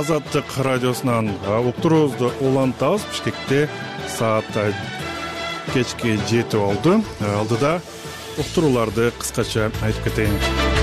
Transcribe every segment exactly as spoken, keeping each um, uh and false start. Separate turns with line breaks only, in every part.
Азаттык радиосунан уктуруубузду улантабыз. Бишкекте саат кечки жети болду. Алдыда уктурууларды кыскача айтып кетейин.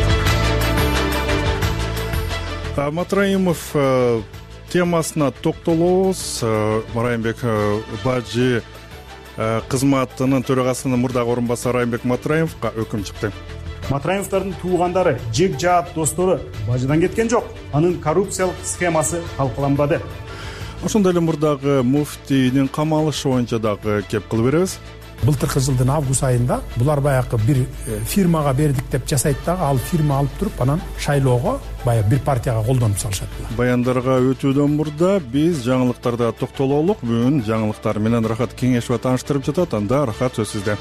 Матраимов темасына токтолобуз. Райымбек Бажы кызматынын төрагасынын мурдагы орун басары Райымбек Матраимовго өкүм чыкты.
Матраимовдордун туугандары, жек жаат достору Бажыдан кеткен жок. Анын коррупциялык схемасы талкаланбады.
Ошондой эле мурдагы муфтийнин камалышы боюнча дагы кеп кылып беребиз.
Былтыркы жылдын август айында булар баягы бир фирмага бердик деп жасайт дагы, ал фирма алып туруп анан шайлоого баягы бир партияга колдонуп салышат.
Баяндарга өтүүдөн мурда биз жаңылыктарда токтололук. Бүгүн жаңылыктар менен Рахат Кеңешова тааныштырып жатат. Анда Рахат сөз сизде.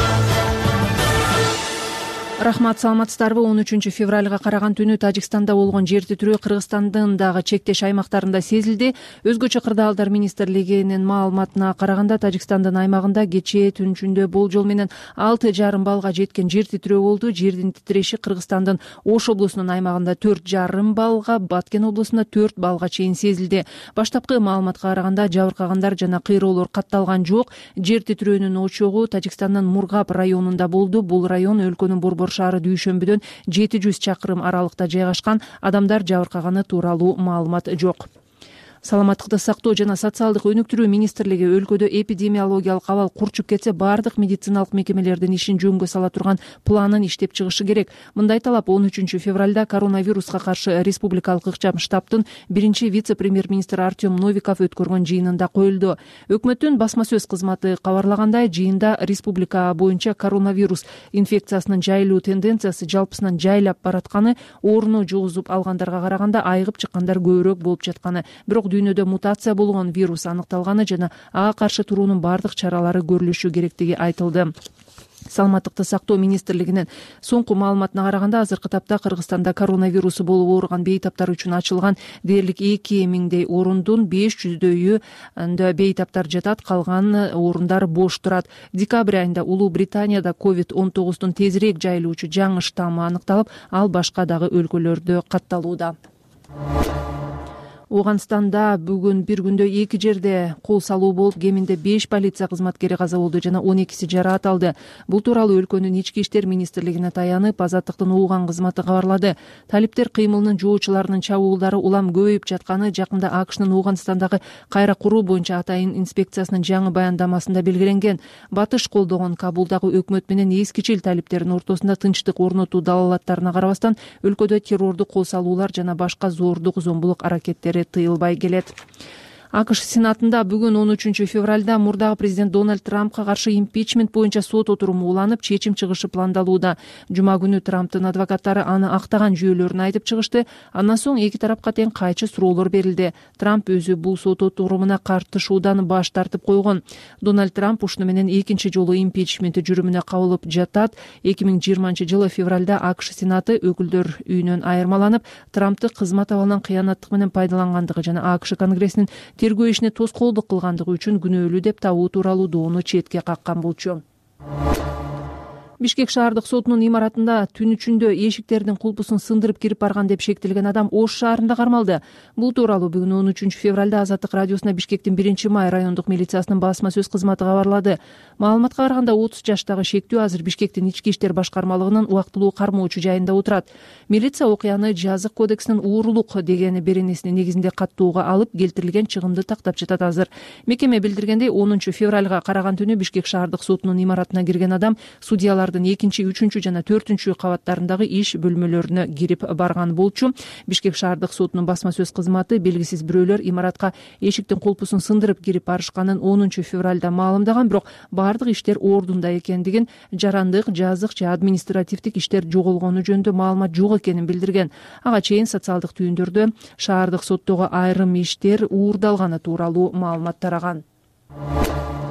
Рахмат, саламатсыздарбы? он үчүнчү февралга караган түнү Тажикстанда болгон жер титирөө Кыргызстандын дагы чектеш аймактарында сезилди. Өзгөчө кырдаалдар министрлигинин маалыматына караганда Тажикстандын аймагында кечээ түнчүндө болжол менен алты жарым баллга жеткен жер титирөө болду. Жердин титиреши Кыргызстандын Ош облусунун аймагында төрт жарым баллга, Баткен облусунда төрт баллга чейин сезилди. Баштапкы маалыматка караганда жабыркагандар жана кыйроолор катталган жок. Жер титирөөнүн очогу Тажикстандын Мургап районунда болду. Бул район өлкөнүн Борбор шаары дүйшөмбүдөн жети жүз чакырым аралыкта жайгашкан. Адамдар жабыркаганы тууралуу маалымат жок. Саламаттыкты сактоо жана социалдык өнүктүрүү министрлиги өлкөдө эпидемиологиялык абал курчуп кетсе, бардык медициналык мекемелердин ишин жөнгө сала турган планын иштеп чыгышы керек. Мындай талап он үчүнчү февралда коронавируска каршы республикалык ыкчам штабтын биринчи вице-премьер-министри Артем Новиков өткөргөн жыйынында коюлду. Өкмөттүн басма сөз кызматы кабарлагандай, жыйында республика боюнча коронавирус инфекциясынын жайылуу тенденциясы жалпысынан жайлап баратканы, ооруну жугузуп алгандарга караганда айыгып чыккандар көбүрөөк болуп жатканы, бирок дүйнөдө мутация болгон вирус аныкталганы жана ага каршы туруунун бардык чаралары көрүлүшү керектиги айтылды. Саламаттыкты сактоо министрлигинин соңку маалыматына караганда, азыркы тапта Кыргызстанда коронавирусу болуп ооруган бейтаптар үчүн ачылган дээрлик эки миңдей орундун беш жүздөйүндө бейтаптар жатат, калган орундар бош турат. Декабрь айында Улуу Британияда ковид он тогуздун тезирээк жайылуучу жаңы штаммы аныкталып, ал башка дагы өлкөлөрдө катталууда. Ооганстанда бүгүн бир күндө эки жерде кол салуу болуп, кеминде беш полиция кызматкери каза болду жана он экиси жараат алды. Бул тууралуу өлкөнүн ички иштер министрлигине таянып, Азаттыктын уган кызматы кабарлады. Талиптер кыймылынын жоочуларынын чабуулдары улам көбөйүп жатканы жакында АКШнын Ооганстандагы кайра куруу боюнча атайын инспекциясынын жаңы баяндамасында белгиленген. Батыш колдогон Кабулдагы өкмөт менен эскичил талиптердин ортосунда тынчтык орнотуу далалаттарына карабастан, өлкөдө террордук кол салуулар жана башка зордук зомбулук аракеттери тыйылбай келет. АКШ Сенатында бүгүн он үчүнчү февралда мурдагы президент Дональд Трампка каршы импичмент боюнча сот отуруму уланып, чечим чыгышы пландалууда. Жума күнү Трамптын адвокаттары аны актаган жүйөлөрүн айтып чыгышты. Андан соң эки тарапка тең кайчы суроолор берилди. Трамп өзү бул сот отурумуна катышуудан баш тартып койгон. Дональд Трамп ушуну менен экинчи жолу импичменти жүрүмүнө кабылып жатат. эки миң жыйырманчы жылы февралда АКШ Сенаты өкүлдөр үйүнөн айырмаланып, Трампты кызмат абалынан кыянаттык менен пайдалангандыгы жана АКШ Конгрессинин тергөө ишине тоскоолдук кылгандыгы үчүн күнөөлүү деп табуу тууралуу доону четке каккан болчу. Бишкек шаардык сотунун имаратында түн ичинде эшиктердин кулпусун сындырып кирип барган деп шектелген адам Ош шаарында кармалды. Бул тууралуу бүгүн он үчүнчү февралда Азаттык радиосуна Бишкектин биринчи май райондук милициясынын басма сөз кызматы кабарлады. Маалыматка караганда отуз жаштагы шектүү азыр Бишкектин ички иштер башкармалыгынын убактылуу кармоочу жайында отурат. Милиция окуяны жазык кодексинин уурулук деген беренесинин негизинде каттууга алып, келтирилген чыгымды тактап жатат азыр. Мекеме билдиргендей, онунчу февралга караган түнү Бишкек шаардык сотунун имаратына кирген адам судьялар экинчи, үчүнчү жана төртүнчү кабаттарындагы иш бөлмөлөрүнө кирип барган болчу. Бишкек шаардык сотунун басма сөз кызматы белгисиз бирөөлөр имаратка эшиктин кулпусун сындырып кирип барышканын онунчу февралда маалымдаган, бирок бардык иштер ордунда экендигин, жарандык, жазык же административдик иштер жоголгону жөнүндө маалымат жок экенин билдирген. Ага чейин социалдык түйүндөрдө шаардык соттогу айрым иштер уурдалганы тууралуу маалымат тараган.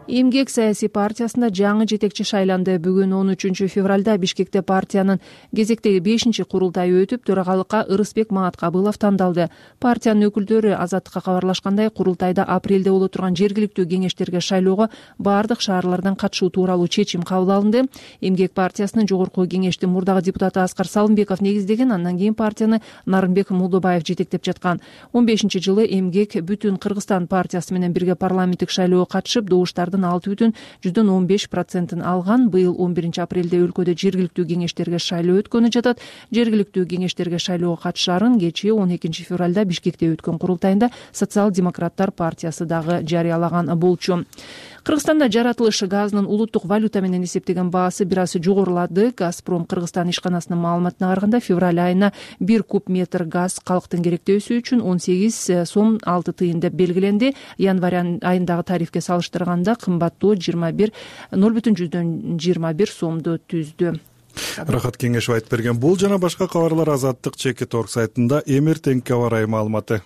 Эмгек саясий партиясында жаңы жетекчи шайланды. Бүгүн он үчүнчү февралда Бишкекте партиянын кезектеги бешинчи курултайы өтүп, төрагалыкка Ырысбек Мааткабылов тандалды. Партиянын өкүлдөрү Азаттыкка кабарлашкандай, курултайда апрелде боло турган жергиликтүү кеңештерге шайлоого баардык шаарлардан катышуу тууралуу чечим кабыл алынды. Эмгек партиясынын жогорку кеңештин мурдагы депутаты Аскар Салымбеков негиздеген, андан кийин партияны Нарымбек Мулдубаев жетектеп жаткан. он бешинчи жылы Эмгек Бүтүн Кыргызстан партиясы менен бирге парламенттик шайлоого катышып, добуштардын алты бүтүн жүздөн он беш процентин алган. Быйыл он биринчи апрелде өлкөдө жергиликтүү кеңештерге шайлоо өткөнү жатат. Жергиликтүү кеңештерге шайлоого катышаарын кечээ он экинчи февралда Бишкекте өткөн курултайында Социал-демократтар партиясы дагы жарыялаган болчу. Кыргызстанда жаратылыш газынын улуттук валюта менен эсептеген баасы бир аз жогорулады. Газпром Кыргызстан ишканасынын маалыматына караганда, февраль айына бир куб метр газ калктын керектөөсү үчүн он сегиз сом алты тыйын деп белгиленди. Январь айындагы тарифке салыштырганда кымбаттоо жыйырма бир ноль бүтүн жүздөн жыйырма бир сомду түздү.
Рахат Кеңешов айтып берген бул жана башка кабарлар Азаттык Чекит орг сайтында. Эмертеңки аба ырайы маалыматы.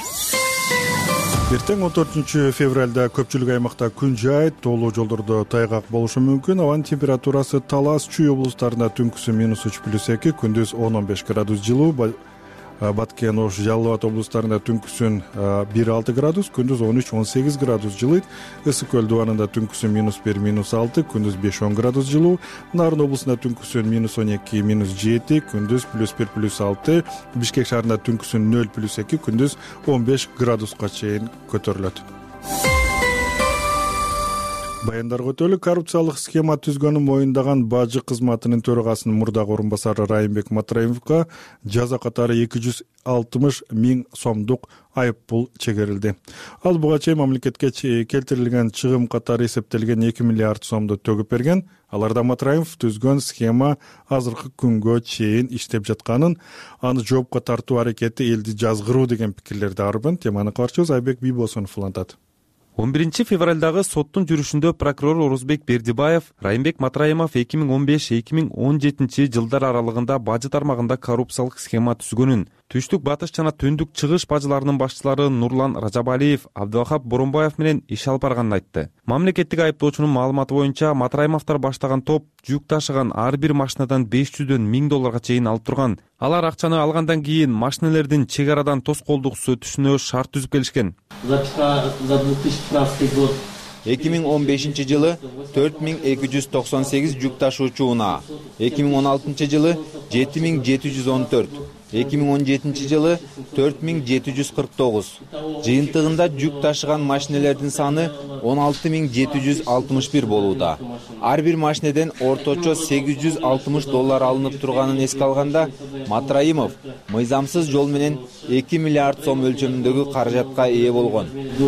Эртең он төртүнчү февралда көпчүлүк аймакта күн жайыт, тоолуу жолдордо тайгак болушу мүмкүн. Абанын температурасы Талас, Чүй облустарында түнкүсү минус үч плюс эки, күндүз он он беш градус жылуу. Баткен, Ош, Жалал Абад облустарында түнкүсүн бир алты градус, күндүз он үч он сегиз градус жылыйт. Ысык көл дубанында түнкүсү минус бир минус алты, күндүз беш он градус жылуу. Нарын облусунда түнкүсүн минус он эки минус жети, күндүз плюс бир плюс алты. Бишкек шаарында түнкүсүн нөл плюс эки, күндүз он беш градуска чейин көтөрүлөт. Баяндарга өтөлүк. Коррупциялык схема түзгөнүн моюндаган бажы кызматынын төрагасынын мурдагы орун басары Райымбек Матраимовго жаза катары эки жүз алтымыш миң сомдук айып пул чегерилди. Ал буга чейин мамлекетке келтирилген чыгым катары эсептелген эки миллиард сомду төгүп берген. Аларда Матраимов түзгөн схема азыркы күнгө чейин иштеп жатканын, аны жоопко тартуу аракети элди жазгыруу деген пикирлерди арбын. Теманы кабарчыбыз Айбек Бийбосунов улантат.
он биринчи февралдагы соттун жүрүшүндө прокурор Орузбек Бердибаев Райымбек Матраимов эки миң он беш эки миң он жетинчи жылдар аралыгында бажы тармагында коррупциялык схема түзгөнүн, түштүк, батыш жана түндүк чыгыш бажыларынын башчылары Нурлан Ражабалиев, Абдылхап Боронбаев менен иш алып барганын айтты. Мамлекеттик айыптоочунун маалыматы боюнча, Матраимовдор баштаган топ жүк ташыган ар бир машинадан беш жүздөн миң долларга чейин алып турган. Алар акчаны алгандан кийин машинелердин чек арадан тоскоолдук өтүшүнө шарт түзүп келишкен.
эки миң он бешинчи жылы төрт миң эки жүз токсон сегиз жүк ташуучу унаа, эки миң он алтынчы жылы жети миң жети жүз он төрт, эки миң он жетинчи жылы төрт миң жети жүз кырк тогуз. Жыйынтыгында жүк ташыган машинелердин саны он алты миң жети жүз алтымыш бир болууда. Ар бир машинеден орточо сегиз жүз алтымыш доллар алынып турганын эске алганда, Матраимов мыйзамсыз жол менен эки миллиард сом өлчөмүндөгү каражатка ээ болгон.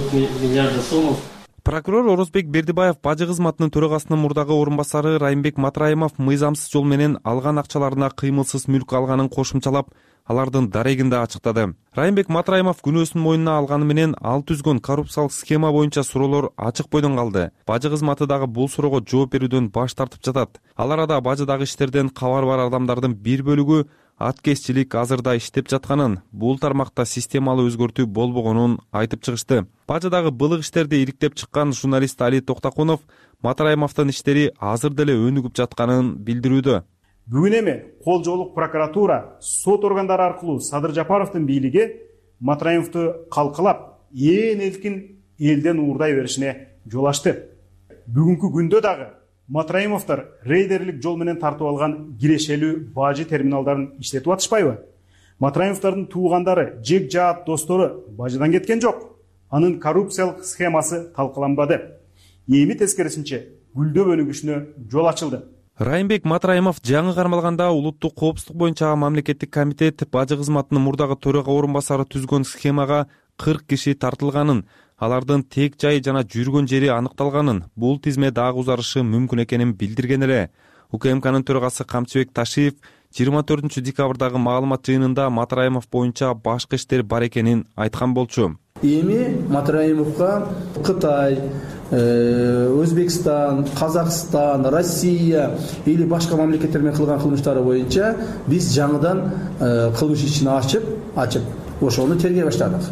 Прокурор Орузбек Бердибаев бажы кызматынын төрагасынын мурдагы орун басары Райымбек Матраимов мыйзамсыз жол менен алган акчаларына кыймылсыз мүлк алганын кошумчалап, алардын дарегин да ачыктады. Райымбек Матраимов күнөөсүн мойнуна алганы менен ал түзгөн коррупциялык схема боюнча суроолор ачык бойдон калды. Бажы кызматы дагы бул суроого жооп берүүдөн баш тартып жатат. Ал арада бажыдагы иштерден кабар бар адамдардын бир бөлүгү аткезчилик азырда иштеп жатканын, бул тармакта системалуу өзгөртүү болбогонун айтып чыгышты. Бажыдагы былык иштерди ириктеп чыккан журналист Али Токтакунов Матраимовдун иштери азыр деле өнүгүп жатканын билдирүүдө.
Бүгүн эми кол жоолук прокуратура сот органдары аркылуу Садыр Жапаровдун бийлиги Матраимовду калкалап, ээн элкин элден уурдай беришине жол ачты. Бүгүнкү күндө дагы Матраимовдор рейдерлик жол менен тартып алган кирешелүү бажы терминалдарын иштетип атышпайбы? Матраимовдордун туугандары, жек жаат достору бажыдан кеткен жок. Анын коррупциялык схемасы талкаланбады. Эми тескерисинче гүлдөп өнүгүшүнө жол ачылды.
Райымбек Матраимов жаңы кармалганда улуттук коопсуздук боюнча мамлекеттик комитет бажы кызматынын мурдагы төрага орун басары түзгөн схемага кырк киши тартылганын, алардын тек жайы жана жүргөн жери аныкталганын, бул тизме дагы узарышы мүмкүн экенин билдирген эле. УКМКнын төрагасы Камчыбек Ташиев жыйырма төртүнчү декабрдагы маалымат жыйынында Матраимов боюнча башкы иштер бар экенин айткан болчу.
Эми Матраимовго Кытай, Өзбекстан, Казакстан, Россия или башка мамлекеттер менен кылган кылмыштары боюнча биз жаңыдан кылмыш ишин ачып, ачып, ошону тергей баштадык.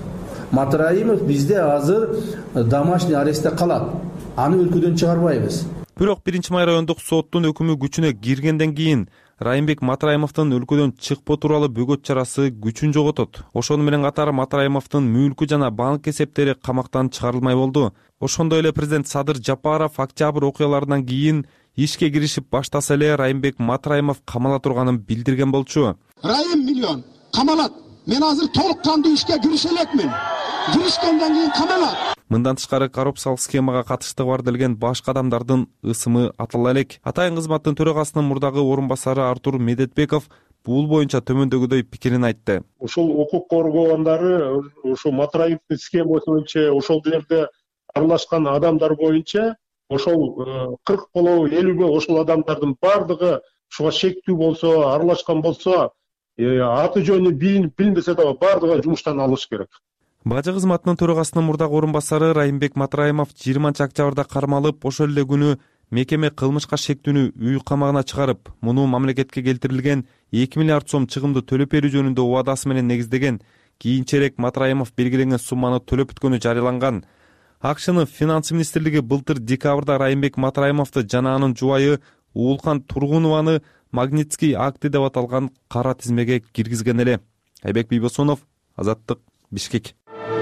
Матраимов бизде азыр домашний арестте калат. Аны өлкөдөн чыгарбайбыз.
Бирок биринчи май райондук соттун өкүмү күчүнө киргенден кийин Райымбек Матраимовдун өлкөдөн чыкпоо тууралуу бөгөт чарасы күчүн жоготот. Ошону менен катары Матраимовдун мүлкү жана банк эсептери камактан чыгарылмай болду. Ошондой эле президент Садыр Жапаров октябрь окуяларынан кийин ишке киришип баштаса эле Райымбек Матраимов камала турганын билдирген болчу.
Райым миллион камалат. Мен азыр толук кандуу ишке кирише элекмин. Киришкенден кийин камалат.
Мындан тышкары коррупциялык схемага катыштыгы бар делген башка адамдардын ысымы атала элек. Атайын кызматтын төрагасынын мурдагы орун басары Артур Медетбеков бул боюнча төмөндөгүдөй пикирин айтты.
Ушул укук коргоогондары ушу Матраимовдун схемасы боюнча ошол жерде аралашкан адамдар боюнча ошол кырк болобу элүүбү ошол адамдардын бардыгы ушуга шектүү болсо, аралашкан болсо, аты жөнү билинбесе дагы бардыгы жумуштан алыш керек.
Бажы кызматынын төрагасынын мурдагы орун басары Райымбек Матраимов жыйырманчы октябрда кармалып, ошол эле күнү мекеме кылмышка шектүүнү үй камагына чыгарып, муну мамлекетке келтирилген эки миллиард сом чыгымды төлөп берүү жөнүндө убадасы менен негиздеген. Кийинчерээк Матраимов белгиленген сумманы төлөп бүткөнү жарыяланган. АКШнын финанс министрлиги былтыр декабрда Райымбек Матраимовду жана анын жубайы Уулкан Тургунованы Магнитский акты деп аталган кара тизмеге киргизген эле. Айбек Бийбосонов, Азаттык, Бишкек.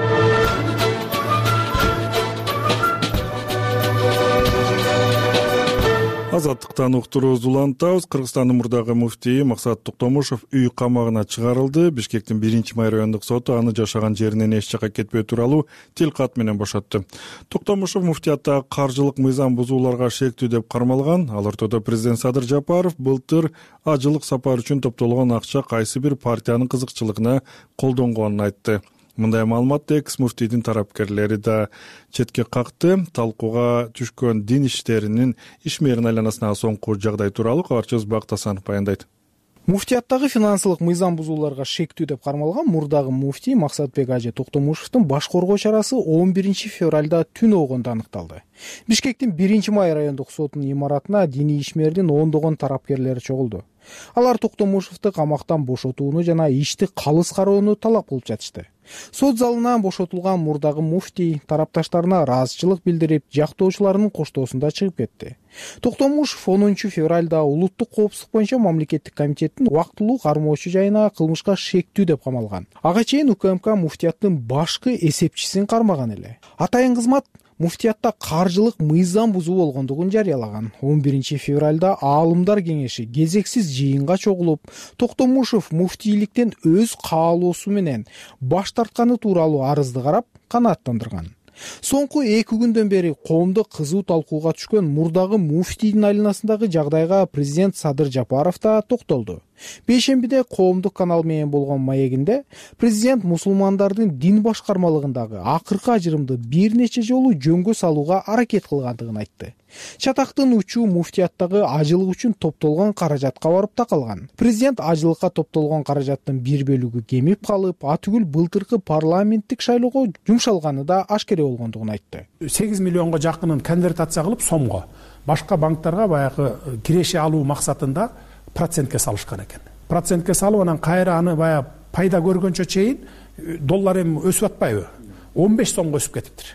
Азаттыктан уктуруубузду улантабыз. Кыргызстандын мурдагы муфтийи Максат Токтомушов үй камагына чыгарылды. Бишкектин биринчи май райондук соту аны жашаган жеринен эч жакка кетпөө тууралуу тил кат менен бошотту. Токтомушов муфтияттагы каржылык мыйзам бузууларга шектүү деп кармалган. Ал ортодо президент Садыр Жапаров былтыр ажылык сапар үчүн топтолгон акча кайсы бир партиянын кызыкчылыгына колдонгонун айтты. Мындай маалыматты экс муфтийдин тарапкерлери да четке какты. Талкууга түшкөн дин иштеринин ишмерин айланасындагы соңку жагдай тууралуу кабарчыбыз Бакыт Асанов баяндайт.
Муфтияттагы финансылык мыйзам бузууларга шектүү деп кармалган мурдагы муфтий Максатбек Ажы Токтомушевдун баш коргоо чарасы он биринчи февралда түн огондо аныкталды. Бишкектин биринчи май райондук сотунун имаратына диний ишмердин ондогон тарапкерлери чогулду. Алар Токтомушевду камактан бошотууну жана ишти калыс кароону талап кылып жатышты. Сот залынан бошотулган мурдагы муфтий тарапташтарына ыраазычылык билдирип, жактоочуларынын коштоосунда чыгып кетти. Токтомушев онунчу февралда улуттук коопсуздук боюнча мамлекеттик комитеттин убактылуу кармоочу жайына кылмышка шектүү деп камалган. Ага чейин УКМК муфтияттын башкы эсепчисин кармаган эле. Атайын кызмат муфтиятта каржылык мыйзам бузуу болгондугун жарыялаган. он биринчи февралда аалымдар кеңеши кезексиз жыйынга чогулуп, Токтомушев муфтийликтен өз каалоосу менен баш тартканы тууралуу арызды карап, канааттандырган. Соңку эки күндөн бери коомдо кызуу талкууга түшкөн мурдагы муфтийдин айланасындагы жагдайга президент Садыр Жапаров да токтолду. Бейшембиде коомдук канал менен болгон маегинде президент мусулмандардын дин башкармалыгындагы акыркы ажырымды бир нече жолу жөнгө салууга аракет кылгандыгын айтты. Чатактын учуу муфтияттагы ажылык үчүн топтолгон каражатка барып такалган. Президент ажылыкка топтолгон каражаттын бир бөлүгү кемип калып, атүгүл былтыркы парламенттик шайлоого жумшалганы да ашкере болгондугун айтты.
сегиз миллионго жакынын конвертация кылып сомго башка банктарга баягы киреше алуу максатында процентке салышкан экен. Процентке салып анан кайра аны баягы пайда көргөнчө чейин доллар эми өсүп атпайбы? он беш сомго өсүп кетиптир.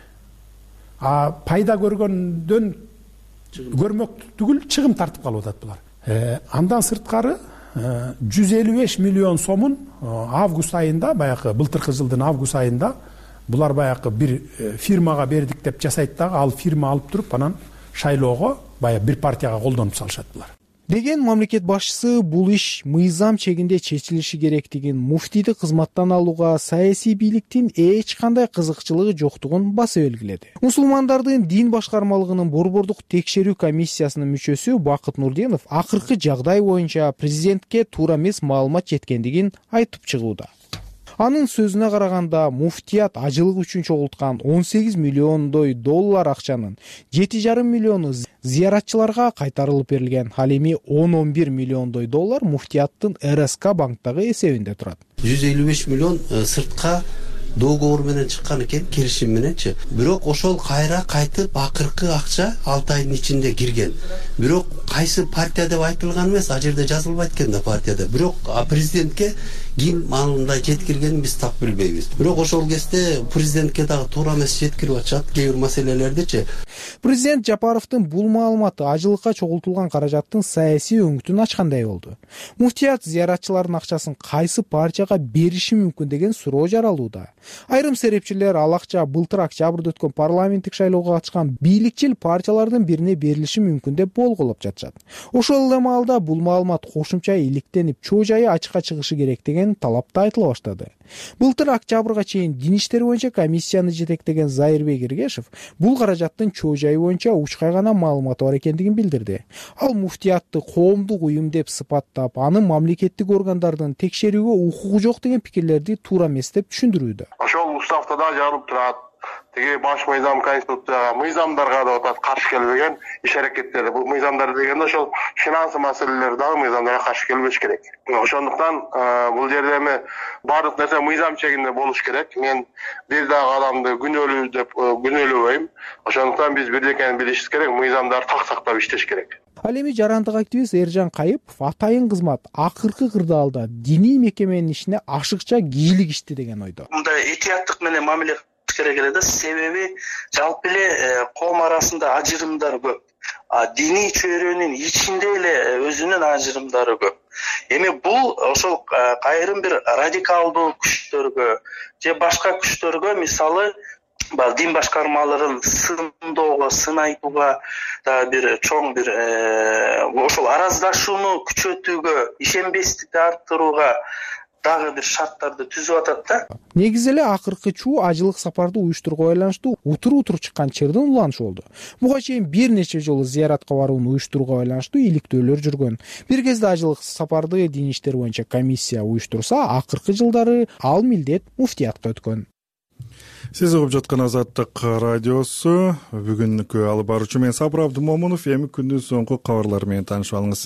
А пайда көргөндөн көрмөк түгүл чыгым тартып калып атат булар. Э, андан сырткары жүз элүү беш миллион сомун август айында, баягы былтыркы жылдын август айында булар баягы бир фирмага бердик деп жасайт дагы, ал фирма алып туруп анан шайлоого баягы бир партияга колдонуп салышат булар.
Деген мамлекет башчысы бул иш мыйзам чегинде чечилиши керектигин, муфтийди кызматтан алууга саясий бийликтин эч кандай кызыкчылыгы жоктугун баса белгиледи. Мусулмандардын дин башкармалыгынын борбордук текшерүү комиссиясынын мүчөсү Бакыт Нурдинов акыркы жагдай боюнча президентке туура эмес маалымат жеткендигин айтып чыгууда. Анын сөзүнө караганда, муфтият ажылык үчүн чогулткан он сегиз миллиондой доллар акчанын жети жарым миллиону зыяратчыларга кайтарылып берилген. Ал эми он он бир миллиондой доллар муфтияттын эр эс ка банктагы эсебинде турат.
жүз элүү беш миллион сыртка договор менен чыккан экен, келишим мененчи. Бирок ошол кайра кайтып акыркы акча алты айдын ичинде кирген. Бирок кайсы партия деп айтылган эмес, а жерде жазылбайт экен да партияда. Бирок президентке ким мындай жеткиргенин биз так билбейбиз. Бирок ошол кезде президентке дагы туура эмес жеткирип атышат кээ бир маселелердичи.
Президент Жапаровдун бул маалыматы ажылыкка чогултулган каражаттын саясий өңүтүн ачкандай болду. Муфтият зыяратчылардын акчасын кайсы партияга бериши мүмкүн деген суроо жаралууда. Айрым серепчилер ал акча былтыр октябрда өткөн парламенттик шайлоого катышкан бийликчил партиялардын бирине берилиши мүмкүн деп болгулоп жатышат. Ошол эле маалда бул маалымат кошумча иликтенип, чоо жайы ачыкка чыгышы керек деген талап да айтыла баштады. Былтыр октябрга чейин дин иштери боюнча комиссияны жетектеген Зайырбек Эргешев бул каражаттын чоо жайы боюнча учкай гана маалыматы бар экендигин билдирди. Ал муфтиятты коомдук уюм деп сыпаттап, аны мамлекеттик органдардын текшерүүгө укугу жок деген пикирлерди туура эмес деп түшүндүрүүдө.
Ошол уставда да жазылып турат. Теги баш мыйзам конституцияга, мыйзамдарга да атат каршы келбеген иш аракеттер. Бул мыйзамдар дегенде ошол финансы маселелер дагы мыйзамдарга каршы келбеш керек. Ошондуктан бул жерде эми баардык нерсе мыйзам чегинде болуш керек. Мен бир дагы адамды күнөөлүү деп күнөөлөбөйм. Ошондуктан биз бирдекени билишибиз керек, мыйзамдар так сактап иштеш керек.
Ал эми жарандык активист Эржан Кайыпов атайын кызмат акыркы кырдаалда диний мекеменин ишине ашыкча кийлигишти деген ойдо.
Мындай этияттык менен мамиле керек эле да, себеби жалпы эле коом арасында ажырымдар көп. А диний чөйрөнүн ичинде эле өзүнүн ажырымдары көп. Эми бул ошол кайрым бир радикалдуу күчтөргө же башка күчтөргө, мисалы дин башкармаларын сындоого, сын айтууга да бир чоң бир ошол араздашууну күчөтүүгө, ишенбестикти арттырууга дагы бир шарттарды түзүп атат да.
Негизи эле акыркы чуу ажылык сапарды уюштурууга байланыштуу утур-утур чыккан чырдын уланышы болду. Буга чейин бир нече жолу зыяратка барууну уюштурууга байланыштуу иликтөөлөр жүргөн. Бир кезде ажылык сапарды дин иштери боюнча комиссия уюштурса, акыркы жылдары ал милдет муфтиятка өткөн.
Сиз угуп жаткан Азаттык радиосу. Бүгүнкү алып баруучу мен Сабыр Абдымомунов. Эми күндүн соңку кабарлары менен таанышып алыңыз.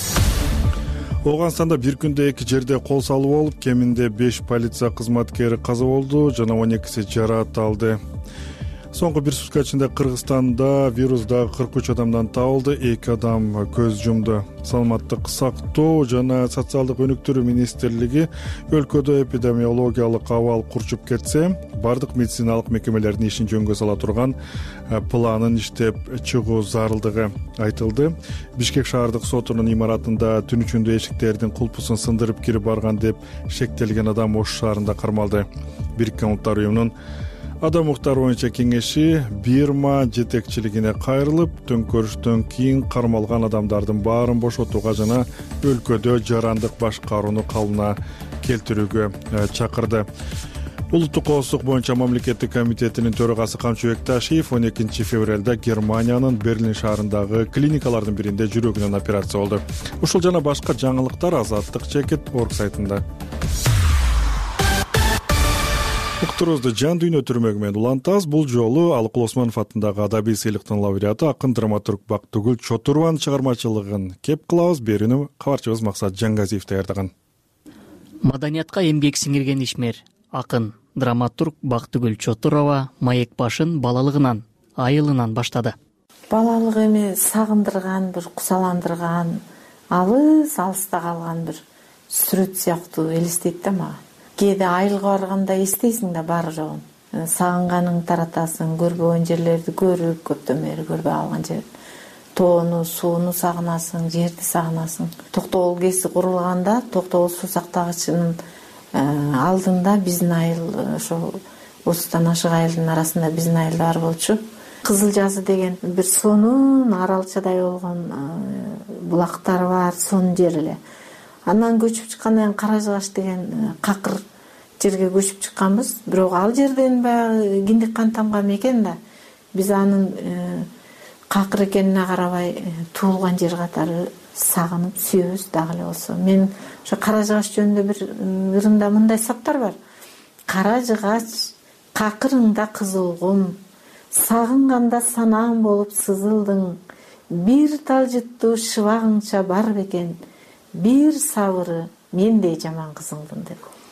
Ооганстанда бир күндө эки жерде кол салуу болуп, кеминде беш полиция кызматкери каза болду, жана он экиси жаракат алды. Соңку бир сутка ичинде Кыргызстанда вирусда кырк үч адамдан табылды, эки адам көз жумду. Саламаттык сактоо жана социалдык өнүктүрүү министрлиги өлкөдө эпидемиологиялык абал курчуп кетсе, бардык медициналык мекемелердин ишин жөнгө сала турган планын иштеп чыгуу зарылдыгы айтылды. Бишкек шаардык сотунун имаратында түн ичинде эшиктердин кулпусун сындырып кирип барган деп шектелген адам Ош шаарында кармалды. Бириккен Улуттар уюмунун Адам укуктары боюнча кеңеши Бирма жетекчилигине кайрылып, төңкөрүштөн кийин кармалган адамдардын баарын бошотууга жана өлкөдө жарандык башкарууну калыбына келтирүүгө чакырды. Улуттук коопсуздук боюнча мамлекеттик комитетинин төрагасы Камчы Бекташиев он экинчи февралда Германиянын Берлин шаарындагы клиникалардын биринде жүрөгүнөн операция болду. Ушул жана башка жаңылыктар Азаттык чекит орг сайтында. Уктурубузду жан дүйнө түрмөгү менен улантабыз. Бул жолу Алыкул Осмонов атындагы адабий сыйлыктын лауреаты акын драматург Бактыгүл Чотурованын чыгармачылыгын кеп кылабыз. Берүүнү кабарчыбыз Максат Жаңгазиев даярдаган.
Маданиятка эмгек сиңирген ишмер, акын драматург Бактыгүл Чотурова маек башын балалыгынан, айылынан баштады.
Балалык эми сагындырган, бир кусаландырган, алыс алыста калган бир сүрөт сыяктуу элестейт да мага. Кээде айылга барганда эстейсиң да бар жогун. Сагынганың таратасың, көрбөгөн жерлерди көрүп, көптөн бери көрбөй алган жер. Тоону, сууну сагынасың, жерди сагынасың. Токтогул кеси курулганда, Токтогул суу сактагычынын алдында биздин айыл, ошол отуздан ашык айылдын арасында биздин айыл бар болчу. Кызыл жазы деген бир сонун аралчадай болгон булактар бар, сонун жер эле. Андан көчүп чыккандан Каражыгаш деген какыр жерге көчүп чыкканбыз. Бирок ал жерден баягы киндик кантамга мекен да. Биз анын какыр экенине карабай туулган жер катары сагынып сүйөбүз дагы эле болсо. Мен ошо Каражыгаш жөнүндө бир ырымда мындай саптар бар. Каражыгач какырыңда кызылгум, сагынганда санаң болуп сызылдың, бир талжыттуу шыбагыңча бар бекен. Бир сабыры мендей жаман кызыңдын деп.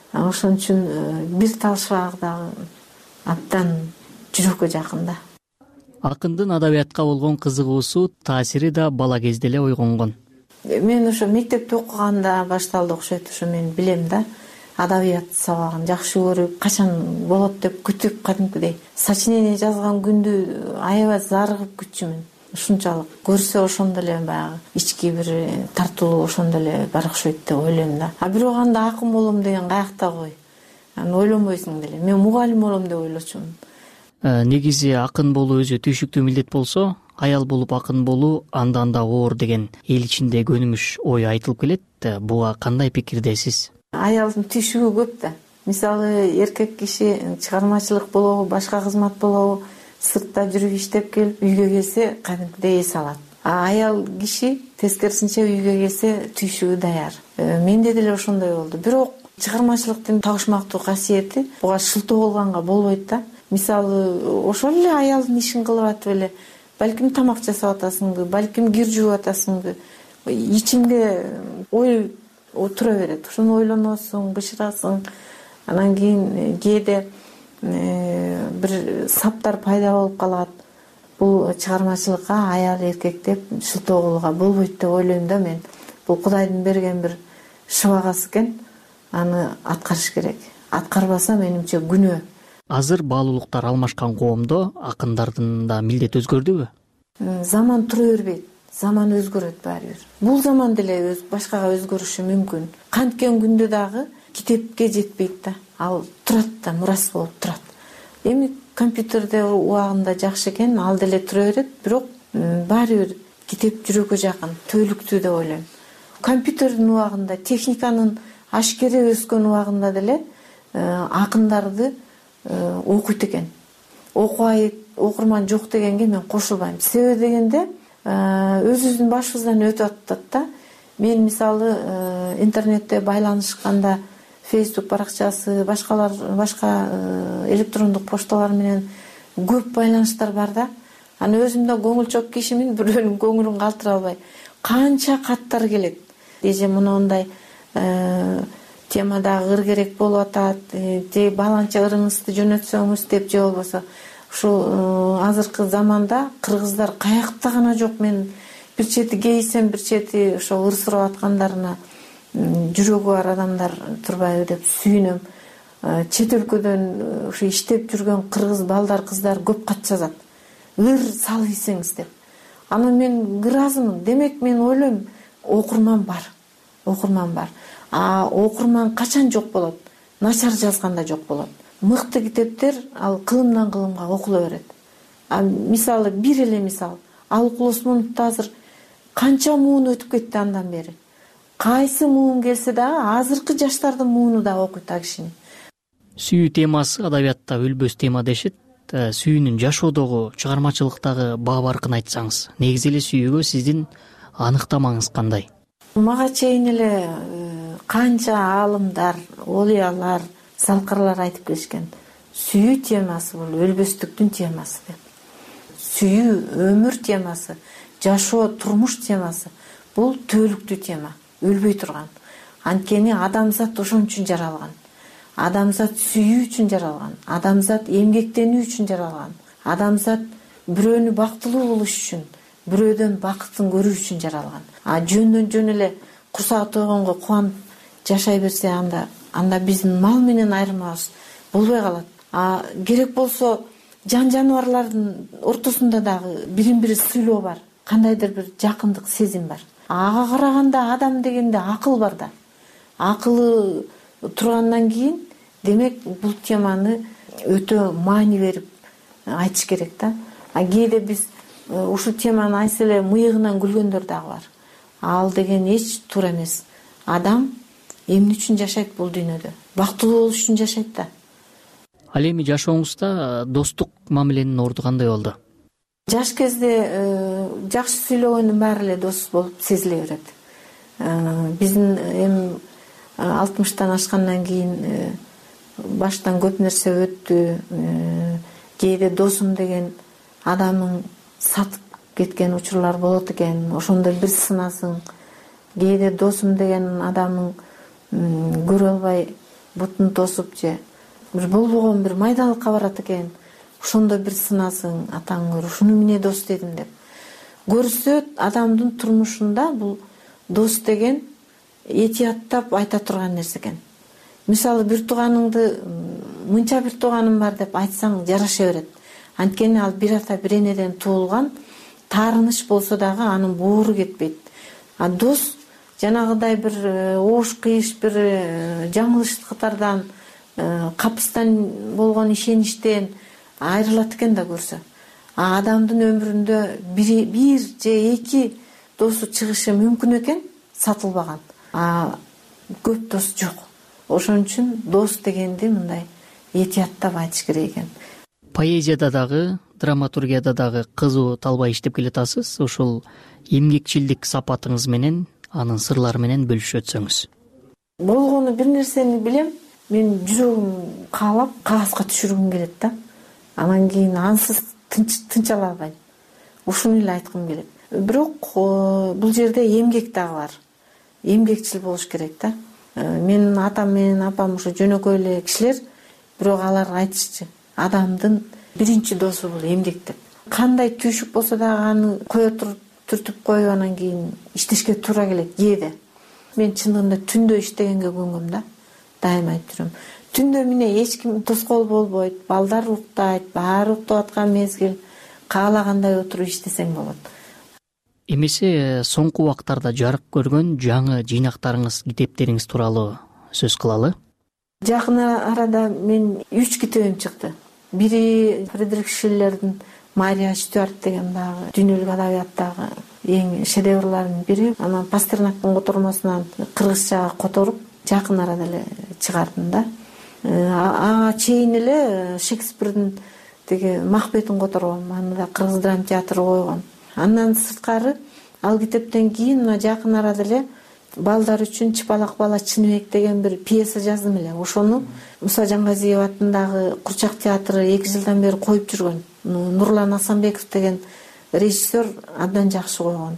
ошон үчүн бир тал шыбак дагы абдан жүрөккө жакын да.
Акындын адабиятка болгон кызыгуусу, таасири да бала кезде эле ойгонгон.
Мен ошо мектепте окуганда башталды окшойт, ошо мен билем да. Адабият сабагын жакшы көрүп, качан болот деп күтүп, кадимкидей сочинение жазган күндү аябай зарыгып күтчүмүн. Ушунчалык көрсө ошондо эле баягы ички бир тартуулуу ошондо эле бар окшойт деп ойлойм да. А бирок анда акын болом деген каякта кой. Аны ойлонбойсуң деле. Мен мугалим болом деп ойлочумун.
Негизи акын болуу өзү түйшүктүү милдет болсо, аял болуп акын болуу андан да оор деген эл ичинде көнүмүш ой айтылып келет. Буга кандай пикирдесиз?
Аялдын түйшүгү көп да. Мисалы, эркек киши чыгармачылык болобу, башка кызмат болобу, сыртта жүрүп иштеп келип үйгө келсе кадимкидей эс алат. А аял киши тескерисинче үйгө келсе түйшүгү даяр. Менде деле ошондой болду. Бирок чыгармачылыктын табышмактуу касиети буга шылтоо болгонго болбойт да. Мисалы, ошол эле аялдын ишин кылып атып эле, балким тамак жасап атасыңбы, балким кир жууп атасыңбы, ичиңде ой тура берет. Ошону ойлоносуң, бышырасың. Анан кийин кээде бир саптар пайда болуп калат. Бул чыгармачылыкка аял эркек деп шылтоо кылууга болбойт деп ойлойм да мен. Бул Кудайдын берген бир шыбагасы экен. Аны аткарыш керек. Аткарбаса менимче күнөө.
Азыр баалуулуктар алмашкан коомдо акындардын да милдети өзгөрдүбү?
Заман тура бербейт. Заман өзгөрөт баары бир. Бул заман деле өз башкага өзгөрүшү мүмкүн. Канткен күндө дагы китепке жетпейт да. Ал турат да, мурас болуп турат. Эми компьютерде убагында жакшы экен, ал деле тура берет, бирок баары бир китеп жүрөккө жакын, төлүктүү деп ойлойм. Компьютердин убагында, техниканын ашкере өскөн убагында деле акындарды окуйт экен. Окубай окурман жок дегенге мен кошулбайм. Себеби дегенде өзүбүздүн башыбыздан өтүп атат да. Мен мисалы интернетте байланышканда Facebook баракчасы, башкалар, башка электрондук пошталар менен көп байланыштар бар да. Аны өзүм да көңүлчөк кишимин, бирөөнүн көңүлүн калтыра албай. Канча каттар келет. Деже мындай темада ыр керек болуп атат, же баланча ырыңызды жөнөтсөңүз деп, же болбосо ушул азыркы заманда кыргыздар каякта гана жок. Мен бир чети кейсем, бир чети ошо ыр сурап аткандарына жүрөгү бар адамдар турбайбы деп сүйүнөм. Чет өлкөдөн ушу иштеп жүргөн кыргыз балдар, кыздар көп кат жазат. Ыр салып ийсеңиз деп. Аны мен ыраазымын. Демек мен ойлойм, окурман бар. Окурман бар. А окурман качан жок болот? Начар жазганда жок болот. Мыкты китептер ал кылымдан кылымга окула берет. А мисалы, бир эле мисал. Алык Осмоновду азыр канча муун өтүп кетти андан бери. Кайсы муун келсе дагы азыркы жаштардын мууну да окуйт а кишини.
Сүйүү темасы адабиятта өлбөс тема дешет. Сүйүүнүн жашоодогу, чыгармачылыктагы баа баркын айтсаңыз, негизи эле сүйүүгө сиздин аныктамаңыз кандай?
Мага чейин эле канча аалымдар, олиялар, салкарлар айтып келишкен. Сүйүү темасы бул өлбөстүктүн темасы деп. Сүйүү өмүр темасы, жашоо, турмуш темасы бул төлүктүү тема, өлбөй турган. Анткени адамзат ошон үчүн жаралган. Адамзат сүйүү үчүн жаралган. Адамзат эмгектенүү үчүн жаралган. Адамзат бирөөнү бактылуу болуш үчүн, бирөөдөн бакытын көрүү үчүн жаралган. А жөндөн жөн эле курсагы тойгонго кубанып жашай берсе, анда анда биздин мал менен айырмабыз болбой калат. А керек болсо жан жаныбарлардын ортосунда дагы бирин бири сыйлоо бар. Кандайдыр бир жакындык, сезим бар. Ага караганда адам дегенде акыл бар да. Акылы тургандан кийин демек бул теманы өтө маани берип айтыш керек да. А кээде биз ушул теманы айтса эле мыйыгынан күлгөндөр дагы бар. Ал деген эч туура эмес. Адам эмне үчүн жашайт бул дүйнөдө? Бактылуу болуш үчүн жашайт да.
Ал эми жашооңузда достук мамиленин орду кандай болду?
Жаш кезде жакшы сүйлөгөндүн баары эле дос болуп сезиле берет. Биздин эми алтымыштан ашкандан кийин баштан көп нерсе өттү. Кээде досум деген адамың сатып кеткен учурлар болот экен. Ошондо бир сынасың. Кээде досум деген адамың көрө албай бутун тосуп же бир болбогон бир майдалыкка барат экен, ошондо бир сынасың, атаң көрүп ушуну эмне дос дедим деп. Көрсө адамдын турмушунда бул дос деген этияттап айта турган нерсе экен. Мисалы бир тууганыңды мынча бир тууганым бар деп айтсаң жараша берет. Анткени ал бир ата бир энеден туулган, таарыныч болсо дагы анын боору кетпейт. А дос жанагыдай бир оош кыйыш бир жаңылыштыктардан, капыстан болгон ишеничтен айрылат экен да көрсө. А адамдын өмүрүндө бир бир же эки досу чыгышы мүмкүн экен, сатылбаган. А көп дос жок. Ошон үчүн дос дегенди мындай этияттап айтыш керек экен.
Поэзияда дагы, драматургияда дагы кызуу талбай иштеп келатасыз. Ушул эмгекчилдик сапатыңыз менен, анын сырлары менен бөлүшүп өтсөңүз.
Болгону бир нерсени билем, мен жүрөгүм каалап кагазга түшүргүм келет да. Анан кийин ансыз тынчала албайм. Ушуну эле айткым келет. Бирок бул жерде эмгек дагы бар. Эмгекчил болуш керек да. Менин атам менен апам ушу жөнөкөй эле кишилер, бирок алар айтышчы, адамдын биринчи досу бул эмгек деп. Кандай түйшүк болсо дагы аны кое туруп түртүп коюп анан кийин иштешке туура келет кээде. Мен чындыгында түндө иштегенге көнгөм да. Дайыма айтып жүрөм. Түндө эмне эч ким тоскоол болбойт, балдар уктайт, баары уктап аткан мезгил, каалагандай отуруп иштесең болот.
Эмесе соңку убактарда жарык көргөн жаңы жыйнактарыңыз, китептериңиз тууралуу сөз кылалы.
Жакын арада мен үч китебим чыкты. Бири Фридрих Шиллердин Мария Стюарт деген дагы дүйнөлүк адабияттагы эң шедеврлардын бири. Анан Пастернактын котормосунан кыргызчага которуп, жакын арада эле чыгардым да. Ага чейин эле Шекспирдин деги Махбетин которгом, аны да Кыргыз драма театры койгон. Андан сырткары ал китептен кийин мына жакын арада эле балдар үчүн Чыпалак бала Чыныбек деген бир пьеса жаздым эле. Ошону Муса Жангазиев атындагы Курчак театры эки жылдан бери коюп жүргөн. Нурлан Асанбеков деген режиссер абдан жакшы койгон.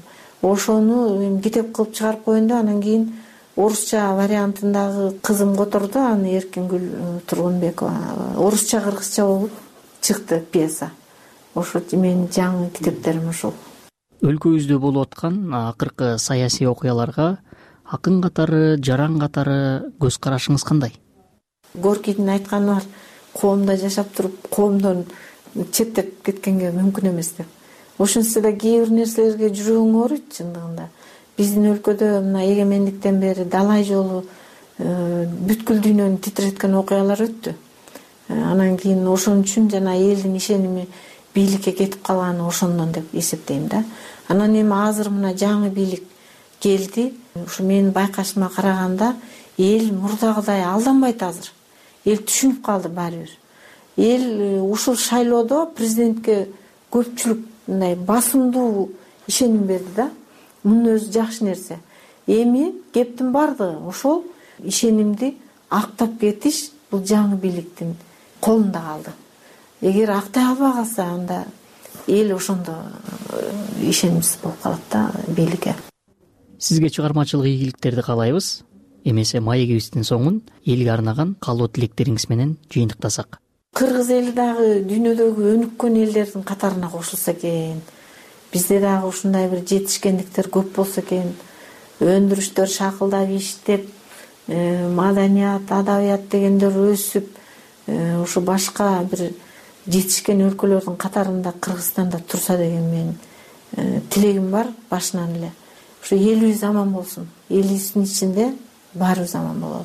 Ошону китеп кылып чыгарып коюн да, анан кийин орусча вариантындагы кызым которду, аны Эркингүл Тургунбекова. Орусча кыргызча болуп чыкты пьеса. Ошо менин жаңы китептерим ушул.
Өлкөбүздө болуп аткан акыркы саясий окуяларга акын катары, жаран катары көз карашыңыз кандай?
Горкийдин айтканы бар, коомдо жашап туруп, коомдон четтеп кеткенге мүмкүн эмес деп. Ошонсо да кээ бир нерселерге жүрөгүң ооруйт чындыгында. Биздин өлкөдө мына эгемендиктен бери далай жолу бүткүл дүйнөнү титиреткен окуялар өттү. Анан кийин ошон үчүн жана элдин ишеними бийликке кетип калганы ошондон деп эсептейм да. Анан эми азыр мына жаңы бийлик келди. Ушу менин байкашыма караганда эл мурдагыдай алданбайт азыр. Эл түшүнүп калды баары бир. Эл ушул шайлоодо президентке көпчүлүк мындай басымдуу ишеним берди да. Мунун өзү жакшы нерсе. Эми кептин бардыгы ошол ишенимди актап кетиш бул жаңы бийликтин колунда калды. Эгер актай албай калса, анда эл ошондо ишенимсиз болуп калат да бийликке.
Сизге чыгармачылык ийгиликтерди каалайбыз. Эмесе маегибиздин соңун элге арнаган каалоо тилектериңиз менен жыйынтыктасак.
Кыргыз эли дагы дүйнөдөгү өнүккөн элдердин катарына кошулса экен. Бизде дагы ушундай бир жетишкендиктер көп болсо экен. Өндүрүштөр шакылдап иштеп, маданият, адабият дегендер өсүп, ушу башка бир жетишкен өлкөлөрдүн катарында Кыргызстанда турса деген менин тилегим бар башынан эле. Ушу элибиз аман болсун. Элибиздин ичинде баарыбыз аман бололу.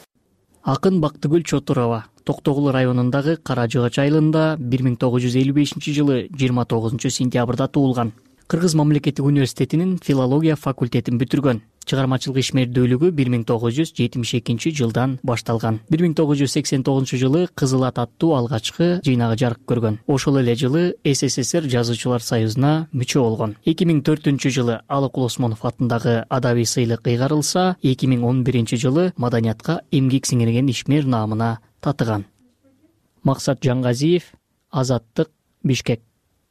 Акын Бактыгүл Чотурова Токтогул районундагы Кара Жыгач айылында бир миң тогуз жүз элүү бешинчи жылы жыйырма тогузунчу сентябрда туулган. Кыргыз мамлекеттик университетинин филология факультетин бүтүргөн. Чыгармачылык ишмердүүлүгү бир миң тогуз жүз жетимиш экинчи жылдан башталган. бир миң тогуз жүз сексен тогузунчу жылы Кызыл ат аттуу алгачкы жыйнагы жарык көргөн. Ошол эле жылы СССР Жазуучулар союзуна мүчө болгон. эки миң төртүнчү жылы Алык Осмонов атындагы адабий сыйлык ыйгарылса, эки миң он биринчи жылы маданиятка эмгек сиңирген ишмер наамына татыган. Максат Жангазиев, Азаттык, Бишкек.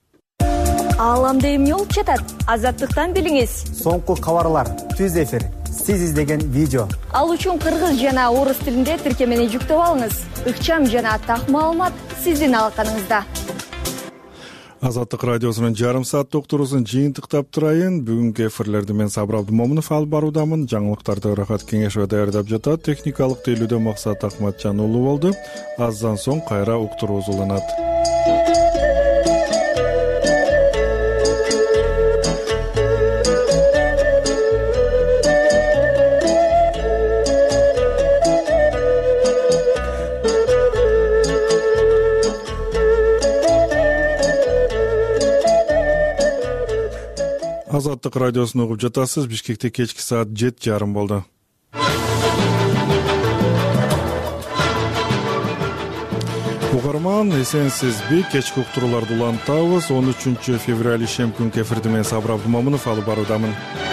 Ааламда эмне болуп жатат? Азаттыктан билиңиз.
Соңку кабарлар, түз эфир,
сиз издеген видео.
Ал үчүн кыргыз жана орус тилинде тиркемени жүктөп алыңыз. Ыкчам жана так маалымат сиздин алаканыңызда.
Азаттык радиосунун жарым сааттык уктуруусун жыйынтыктап турайын. Бүгүнкү эфирлерди мен Сабыр Абдымомунов алып баруудамын. Жаңылыктарды Рахат Кеңешова даярдап жатат. Техникалык тейлүүдө Максат Акматжан уулу болду. Аздан соң кайра уктуруубуз уланат. Азаттык радиосун угуп жатасыз. Бишкекте кечки саат жети жарым болду. Угарман, эсенсизби? Кечки уктурууларды улантабыз. он үчүнчү февраль ишем күнкү эфирди мен Сабыр Абдымомунов алып баруудамын.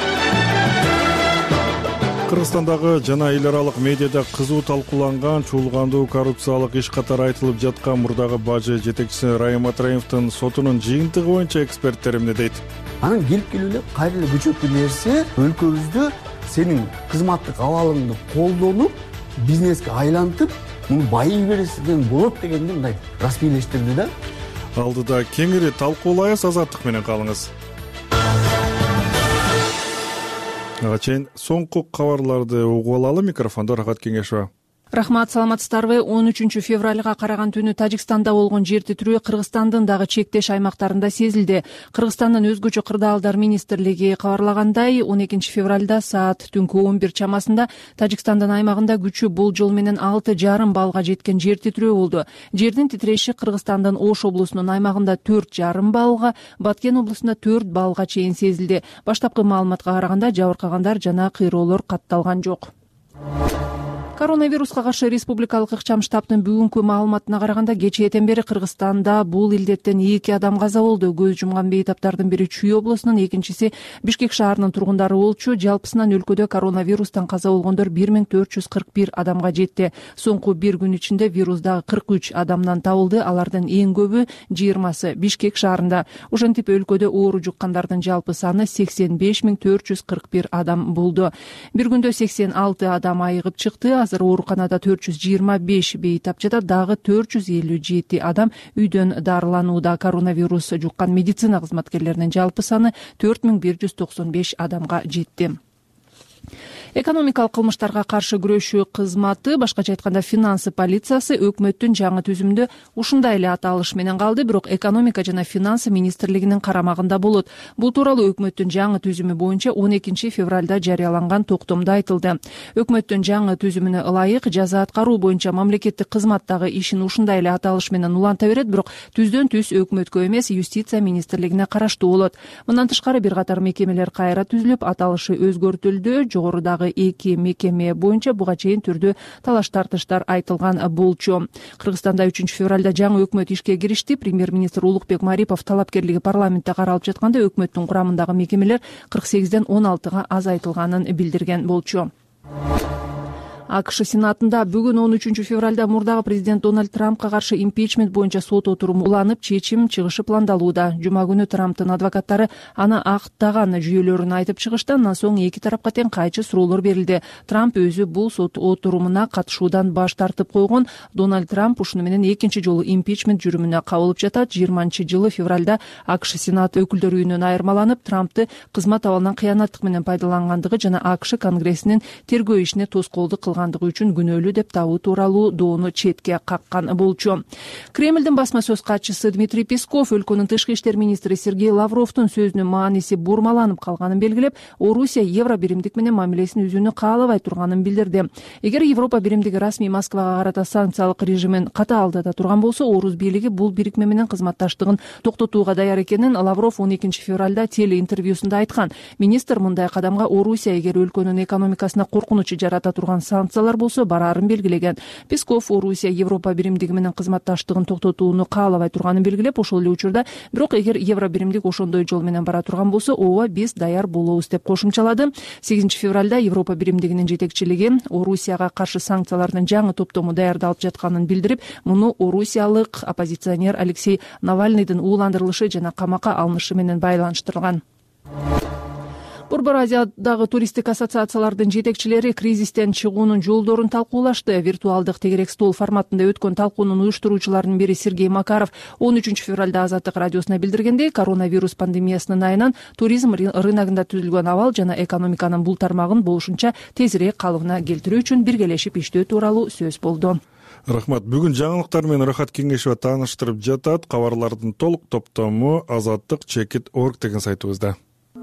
Кыргызстандагы жана эл аралык медиада кызуу талкууланган чуулгандуу коррупциялык иш катары айтылып жаткан мурдагы бажы жетекчиси Райым Матраимовдун сотунун жыйынтыгы боюнча эксперттер эмне дейт?
Анын келип келүүлөр кайра эле күчөктүү нерсе өлкөбүздө сенин кызматтык абалыңды колдонуп бизнеске айлантып муну байый берсең болот дегенди мындай расмийлештирди да.
Алдыда кеңири талкуулайбыз, азаттык менен калыңыз. Ага чейин соңку кабарларды угуп алалы. Микрофондо Рахат Кеңешова.
Рахмат, саламатсыздарбы? он үчүнчү февралга караган түнү Тажикстанда болгон жер титирөө Кыргызстандын дагы чектеш аймактарында сезилди. Кыргызстандын өзгөчө кырдаалдар министрлиги кабарлагандай, он экинчи февралда саат түнкү он бир чамасында Тажикстандын аймагында күчү болжол менен алты жарым баллга жеткен жер титирөө болду. Жердин титиреши Кыргызстандын Ош облусунун аймагында төрт жарым баллга, Баткен облусунда төрт баллга чейин сезилди. Баштапкы маалыматка караганда жабыркагандар жана кыйроолор катталган жок. Коронавируска каршы республикалык ыкчам штабтын бүгүнкү маалыматына караганда кечээден бери Кыргызстанда бул илдеттен эки адам каза болду. Көз жумган бейтаптардын бири Чүй облусунун, экинчиси Бишкек шаарынын тургундары болчу. Жалпысынан өлкөдө коронавирустан каза болгондор бир миң төрт жүз кырк бир адамга жетти. Соңку бир күн ичинде вирус дагы кырк үч адамдан табылды. Алардын эң көбү жыйырмасы Бишкек шаарында. Ошентип өлкөдө оору жуккандардын жалпы саны сексен беш миң төрт жүз кырк бир адам болду. Бир күндө сексен алты адам айыгып чыкты. Азыр ооруканада төрт жүз жыйырма беш бейтап жатат, дагы төрт жүз элүү жети адам үйдөн дарыланууда. Коронавирус жуккан медицина кызматкерлеринин жалпы саны төрт миң бир жүз токсон беш адамга жетти. Экономикалык кылмыштарга каршы күрөшүү кызматы, башкача айтканда финансы полициясы өкмөттүн жаңы түзүмүндө ушундай эле аталыш менен калды, бирок экономика жана финансы министрлигинин карамагында болот. Бул тууралуу өкмөттүн жаңы түзүмү боюнча он экинчи февралда жарыяланган токтомдо айтылды. Өкмөттүн жаңы түзүмүнө ылайык жаза аткаруу боюнча мамлекеттик кызматтагы ишин ушундай эле аталыш менен уланта берет, бирок түздөн түз өкмөткө эмес, юстиция министрлигине караштуу болот. Мындан тышкары бир катар мекемелер кайра түзүлүп, аталышы өзгөртүлдү. Жогорудагы эки мекеме боюнча буга чейин түрдүү талаш тартыштар айтылган болчу. Кыргызстанда үчүнчү февралда жаңы өкмөт ишке киришти. Премьер-министр Улукбек Марипов талапкерлиги парламентте каралып жатканда өкмөттүн курамындагы мекемелер кырк сегизден он алтыга азайтылганын билдирген болчу. АКШ Сенатында бүгүн он үчүнчү февралда мурдагы президент Дональд Трампка каршы импичмент боюнча сот отуруму уланып, чечим чыгышы пландалууда. Жума күнү Трамптын адвокаттары аны актаган жүйөлөрүн айтып чыгышты. Андан соң эки тарапка тең кайчы суроолор берилди. Трамп өзү бул сот отурумуна катышуудан баш тартып койгон. Дональд Трамп ушуну менен экинчи жолу импичмент жүрүмүнө кабылып жатат. жыйырманчы жылы февралда АКШ Сенат өкүлдөр үйүнөн айырмаланып, Трампты кызмат абалынан кыянаттык менен пайдалангандыгы жана АКШ Конгрессинин тергөө ишине тоскоолдук кылган үчүн күнөөлүү деп табуу тууралуу доону четке каккан болчу. Кремлдин басма сөз катчысы Дмитрий Песков өлкөнүн тышкы иштер министри Сергей Лавровдун сөзүнүн мааниси бурмаланып калганын белгилеп, Орусия евро биримдик менен мамилесин үзүүнү каалабай турганын билдирди. Эгер Европа биримдиги расмий Москвага карата санкциялык режимин катаалдата турган болсо, Орус бийлиги бул бирикме менен кызматташтыгын токтотууга даяр экенин Лавров он экинчи февралда телеинтервьюсунда айткан. Министр мындай кадамга Орусия эгер өлкөнүн экономикасына коркунуч жарата турган санкциялар болсо бараарын белгилеген. Песков Орусия Европа биримдиги менен кызматташтыгын токтотууну каалабай турганын белгилеп, ошол эле учурда бирок эгер евро биримдик ошондой жол менен бара турган болсо, ооба биз даяр болобуз деп кошумчалады. сегизинчи февралда Европа биримдигинин жетекчилиги Орусияга каршы санкциялардын жаңы топтому даярдалып жатканын билдирип, муну орусиялык оппозиционер Алексей Навальныйдын ууландырылышы жана камакка алынышы менен байланыштырган. Борбор Азиядагы туристтик ассоциациялардын жетекчилери кризистен чыгуунун жолдорун талкуулашты. Виртуалдык тегерек стол форматында өткөн талкуунун уюштуруучуларынын бири Сергей Макаров он үчүнчү февралда Азаттык радиосуна билдиргендей, коронавирус пандемиясынын айынан туризм рыногунда түзүлгөн абал жана экономиканын бул тармагын болушунча тезирээк калыбына келтирүү үчүн биргелешип иштөө тууралуу сөз болду.
Рахмат. Бүгүн жаңылыктар менен Рахат Кеңешева тааныштырып жатат. Кабарлардын толук топтому азаттык чекит орг деген сайтыбызда.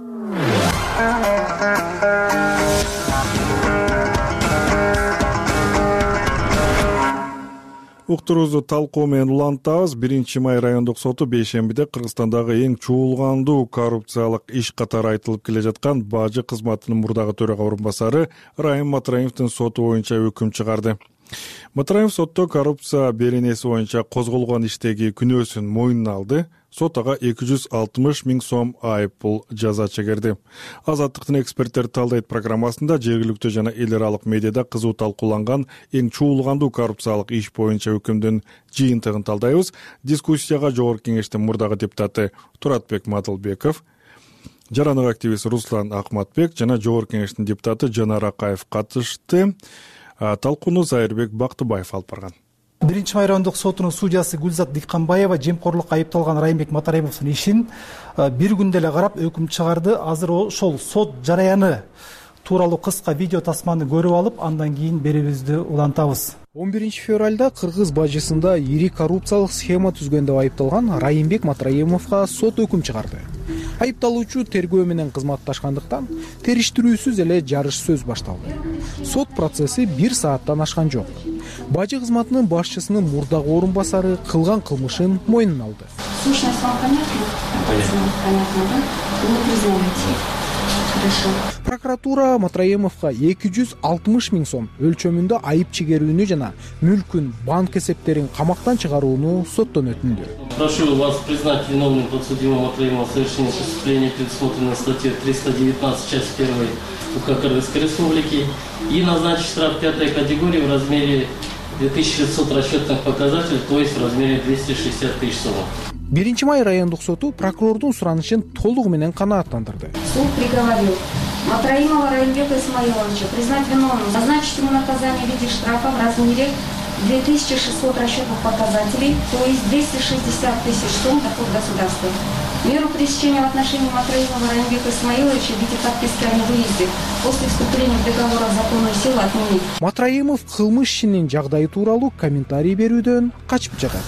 Уктуруубузду талкуу менен улантабыз. биринчи май райондук соту бейшембиде Кыргызстандагы эң чуулгандуу коррупциялык иш катары айтылып келе жаткан бажы кызматынын мурдагы төрага орун басары Райым Матраимовдун соту боюнча өкүм чыгарды. Матраимов сотто коррупция беренеси боюнча козголгон иштеги күнөөсүн мойнуна алды. Сот ага эки жүз алтымыш миң сом айып пул жаза чегерди. Азаттыктын эксперттери талдайт программасында жергиликтүү жана эл аралык медиада кызуу талкууланган эң чуулгандуу коррупциялык иш боюнча өкүмдүн жыйынтыгын талдайбыз. Дискуссияга Жогорку Кеңештин мурдагы депутаты Туратбек Мадылбеков, жарандык активист Руслан Акматбек жана Жогорку Кеңештин депутаты Жанар Акаев катышты. Талкууну Зайырбек Бактыбаев алып барган.
биринчи май райондук сотунун судьясы Гүлзат Дикканбаева жемкорлукка айыпталган Райымбек Матраимовдун ишин бир күндө эле карап өкүм чыгарды. Азыр ошол сот жараяны тууралуу кыска видео тасманы көрүп алып, андан кийин берүүбүздү улантабыз.
он биринчи февралда кыргыз бажысында ири коррупциялык схема түзгөн деп айыпталган Райымбек Матраимовго сот өкүм чыгарды. Айыпталуучу тергөө менен кызматташкандыктан териштирүүсүз эле жарыш сөз башталды. Сот процесси бир сааттан ашкан жок. Бажы кызматынын башчысынын мурдагы орун басары кылган кылмышын мойнуна алды.
Сущность вам понятна? Понятно, да? Вы признаете? Хорошо.
Прокуратура Матраимовго эки жүз алтымыш миң сом өлчөмүндө айып чегерүүнү жана мүлкүн, банк эсептерин камактан чыгарууну соттон өтүндү.
Прошу вас признать виновным подсудимого Матраимова в совершении преступления, предусмотренной статьей триста девятнадцать, часть первой УК Кыргызской Республики, и назначить штраф пятой категории в размере две тысячи шестьсот расчетных показателей, то есть в размере двести шестьдесят тысяч сом.
биринчи май райондук соту прокурордун суранышын толугу менен канааттандырды.
Суд приговорил Матраимова Райымбека Исмаиловича признать виновным, назначить ему наказание в виде штрафа в размере две тысячи шестьсот расчетных показателей, то есть двести шестьдесят тысяч сом доход государства. Меру пресечения в отношении Матраимова Райымбека Исмаиловича в виде подписки о невыезде после вступления в договор о законную силу отменить.
Матраимов кылмыш ишинин жагдайы тууралуу комментарий берүүдөн качып жатат.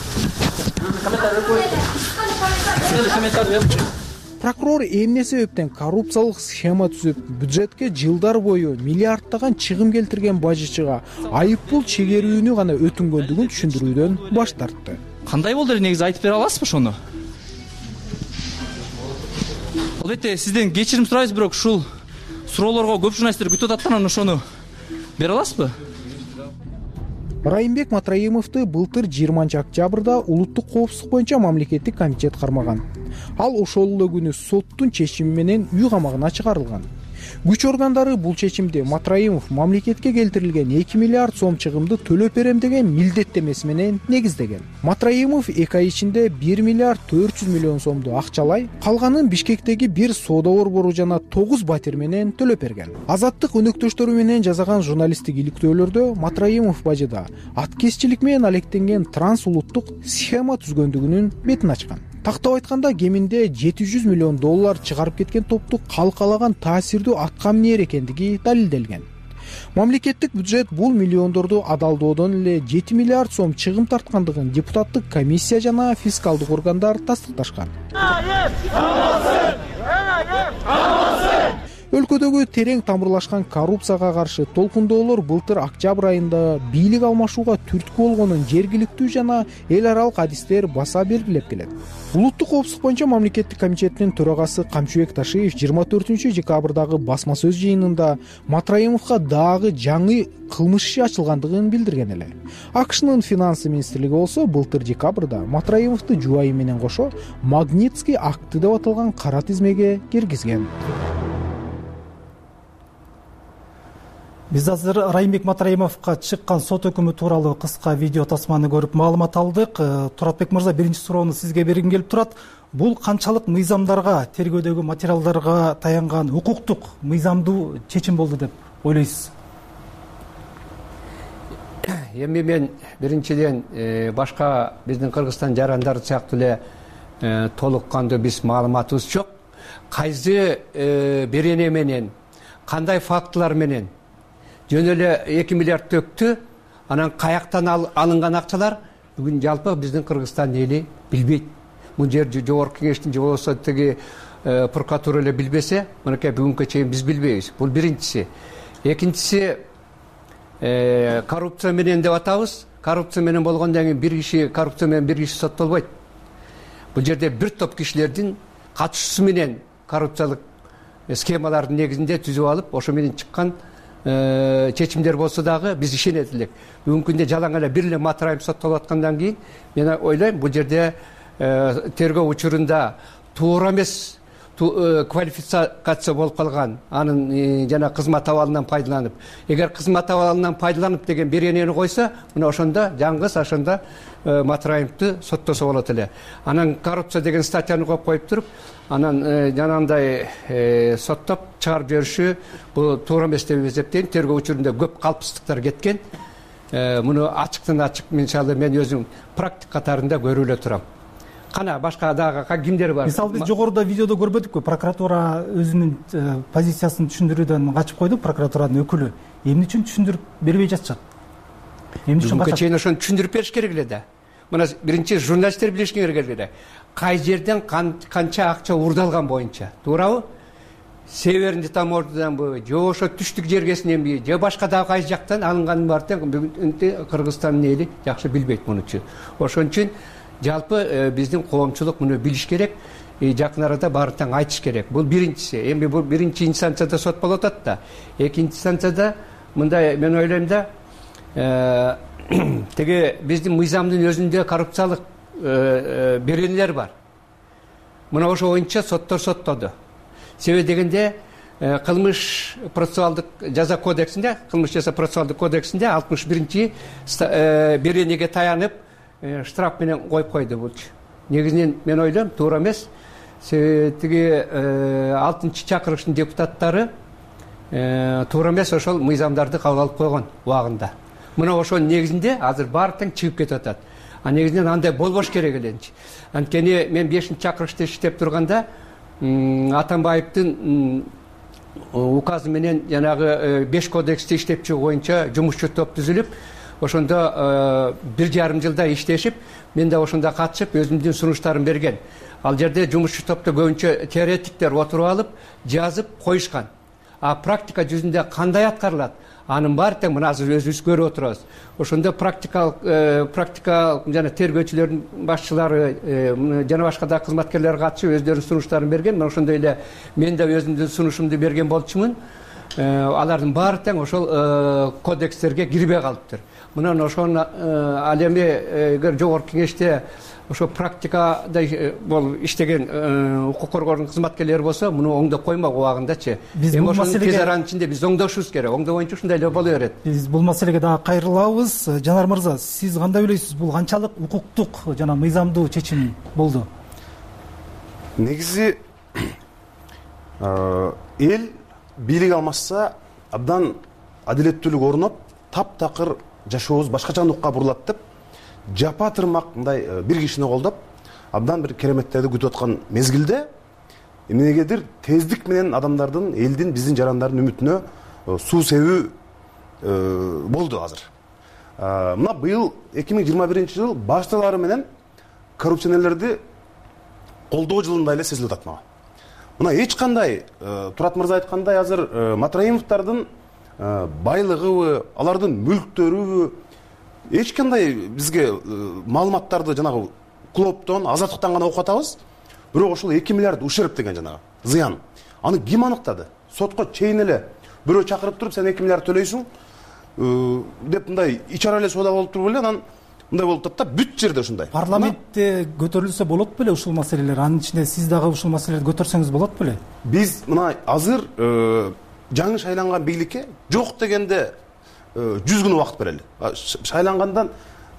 Прокурор эмне себептен коррупциялык схема түзүп, бюджетке жылдар бою миллиардтаган чыгым келтирген бажычыга айып пул чегерүүнү гана өтүнгөндүгүн түшүндүрүүдөн баш тартты.
Кандай болду эле, негизи айтып бере аласызбы ошону? Албетте сизден кечирим сурайбыз, бирок ушул суроолорго көп журналисттер күтүп атат, анан ошону бере аласызбы?
Райымбек Матраимовду былтыр жыйырманчы октябрда улуттук коопсуздук боюнча мамлекеттик комитет кармаган. Ал ошол эле күнү соттун чечими менен үй камагына чыгарылган. Күч органдары бул чечимди Матраимов мамлекетке келтирилген эки миллиард сом чыгымды төлөп берем деген милдеттемеси менен негиздеген. Матраимов эки ай ичинде бир миллиард төрт жүз миллион сомду акчалай, калганын Бишкектеги бир соода борбору жана тогуз батир менен төлөп берген. Азаттык өнөктөштөрү менен жасаган журналисттик иликтөөлөрдө Матраимов бажыда аткезчилик менен алектенген трансулуттук схема түзгөндүгүнүн бетин ачкан. Тактап айтканда кеминде жети жүз миллион доллар чыгарып кеткен топту калкалаган таасирдүү атка эмнер экендиги далилделген. Мамлекеттик бюджет бул миллиондорду адалдоодон эле жети миллиард сом чыгым тарткандыгын депутаттык комиссия жана фискалдык органдар тастыкташкан. Өлкөдөгү терең тамырлашкан коррупцияга каршы толкундоолор былтыр октябрь айында бийлик алмашууга түрткү болгонун жергиликтүү жана эл аралык адистер баса белгилеп келет. Улуттук коопсуздук боюнча мамлекеттик комитеттин төрагасы Камчыбек Ташиев жыйырма төртүнчү декабрдагы басма сөз жыйынында Матраимовго дагы жаңы кылмыш иши ачылгандыгын билдирген эле. АКШнын финансы министрлиги болсо былтыр декабрда Матраимовду жубайы менен кошо Магнитский акты деп аталган кара тизмеге киргизген.
Биз азыр Райымбек Матраимовго чыккан сот өкүмү тууралуу кыска видео тасманы көрүп маалымат алдык. Туратбек мырза, биринчи суроону сизге бергим келип турат. Бул канчалык мыйзамдарга, тергөөдөгү материалдарга таянган укуктук мыйзамдуу чечим болду деп ойлойсуз?
Эми мен биринчиден башка биздин Кыргызстан жарандары сыяктуу эле толук кандуу биз маалыматыбыз жок. Кайсы берене менен, кандай фактылар менен жөн эле эки миллиард төктү, анан каяктан алынган акчалар бүгүн жалпы биздин Кыргызстан эли билбейт. Бул жер жогорку кеңештин же болбосо тиги прокуратура эле билбесе, мынакей бүгүнкү чейин биз билбейбиз. Бул биринчиси. Экинчиси, коррупция менен деп атабыз. Коррупция менен болгондон кийин бир киши коррупция менен бир киши соттолбойт. Бул жерде бир топ кишилердин катышуусу менен коррупциялык схемалардын негизинде түзүп алып, ошо менен чыккан чечимдер болсо дагы биз ишенет элек. Бүгүнкү күндө жалаң эле бир эле Матраим соттолуп аткандан кийин мен ойлойм, бул жерде тергөө учурунда туура эмес квалификация болуп калган, анын жана кызмат абалынан пайдаланып. Эгер кызмат абалынан пайдаланып деген беренени койсо, мына ошондо жаңгыз ошондо Матраимовду соттосо болот эле. Анан коррупция деген статьяны коюп коюп туруп, анан жанагындай соттоп чыгарып жибериши бул туура эмес деп эсептейм. Тергөө учурунда көп калпсыздыктар кеткен. Муну ачыктан ачык мисалы мен өзүм практик катарында көрүп эле турам. Кана башка дагы кимдер бар?
Мисалы биз жогоруда видеодо көрбөдүкпү? Прокуратура өзүнүн позициясын түшүндүрүүдөн качып койду, прокуратуранын өкүлү. Эмне үчүн түшүндүрүп бербей жатышат? Эмне үчүн качат?
Чейин ошону түшүндүрүп бериш керек эле да. Мына биринчи журналисттер билиш керек эле. Кай жерден канча акча уурдалган боюнча, туурабы? Северный таможняданбы, же ошо түштүк жергесиненби, же башка дагы кайсы жактан алынганы бар деген бүгүн Кыргызстандын эли жакшы билбейт мунучу. Ошон үчүн жалпы биздин коомчулук муну билиш керек, жакын арада баарын тең айтыш керек. Бул биринчиси. Эми бул биринчи инстанцияда сот болуп атат да. Экинчи инстанцияда мындай мен ойлойм да, теге биздин мыйзамдын өзүндө коррупциялык беренелер бар. Мына ошо боюнча соттор соттоду. Себеби дегенде кылмыш процессуалдык жаза кодексинде, кылмыш жаза процессуалдык кодексинде алтымыш биринчи беренеге таянып штраф менен коюп койду бул. Негизинен мен ойлойм, туура эмес. Тиги алтынчы чакырыштын депутаттары туура эмес ошол мыйзамдарды кабыл алып койгон убагында. Мына ошонун негизинде азыр баары тең чыгып кетип атат. А негизинен андай болбош керек эленчи. Анткени мен бешинчи чакырышта иштеп турганда Атамбаевдин указы менен жанагы беш кодексти иштеп чыгуу боюнча жумушчу топ түзүлүп, ошондо бир жарым жылда иштешип, мен да ошондо катышып өзүмдүн сунуштарымды берген. Ал жерде жумушчу топто көбүнчө теоретиктер отуруп алып, жазып коюшкан. А практика жүзүндө кандай аткарылат? Анын баары тең мына азыр өзүбүз көрүп отурабыз. Ошондо практикалык практикалык жана тергөөчүлөрдүн башчылары жана башка да кызматкерлер катышып өздөрүнүн сунуштарын берген. Мен ошондой эле мен да өзүмдүн сунушумду берген болчумун. Алардын баары тең ошол кодекстерге кирбей калыптыр. Мына ошону ал эми эгер жогорку кеңеште ошо практикада бул иштеген укук коргоонун кызматкерлери болсо, муну оңдоп коймок убагындачы. Эми ошонун тез аранын ичинде биз оңдошубуз керек. Оңдоо боюнча ушундай эле боло берет.
Биз бул маселеге дагы кайрылабыз. Жанар мырза, сиз кандай ойлойсуз? Бул канчалык укуктук жана мыйзамдуу чечим болду?
Негизи эл бийлик алмашса абдан адилеттүүлүк орноп, таптакыр жашообуз башкача нукка бурулат деп жапа тырмак мындай бир кишини колдоп абдан бир кереметтерди күтүп аткан мезгилде эмнегедир тездик менен адамдардын, элдин, биздин жарандардын үмүтүнө суу себүү болду азыр. Мына быйыл эки миң жыйырма биринчи жыл башталары менен коррупционерлерди колдоо жылындай эле сезилип атат мага. Мына эч кандай Турат мырза айткандай азыр Матраимовдардын байлыгыбы, алардын мүлктөрүбү эч кандай бизге маалыматтарды жанагы Клоптон, Азаттыктан гана окуп атабыз. Бирок ошол эки миллиард ушерп деген жанагы зыян. Аны ким аныктады? Сотко чейин эле бирөө чакырып туруп, сен эки миллиард төлөйсүң деп мындай ичара эле соода болуп туруп эле анан мындай болуп атат да, бүт жерде ушундай.
Парламентте көтөрүлсө болот беле ушул маселелер? Анын ичинде сиз дагы ушул маселелерди көтөрсөңүз болот беле?
Биз мына азыр жаңы шайланган бийликке жок дегенде жүз күн убакыт берели. Шайлангандан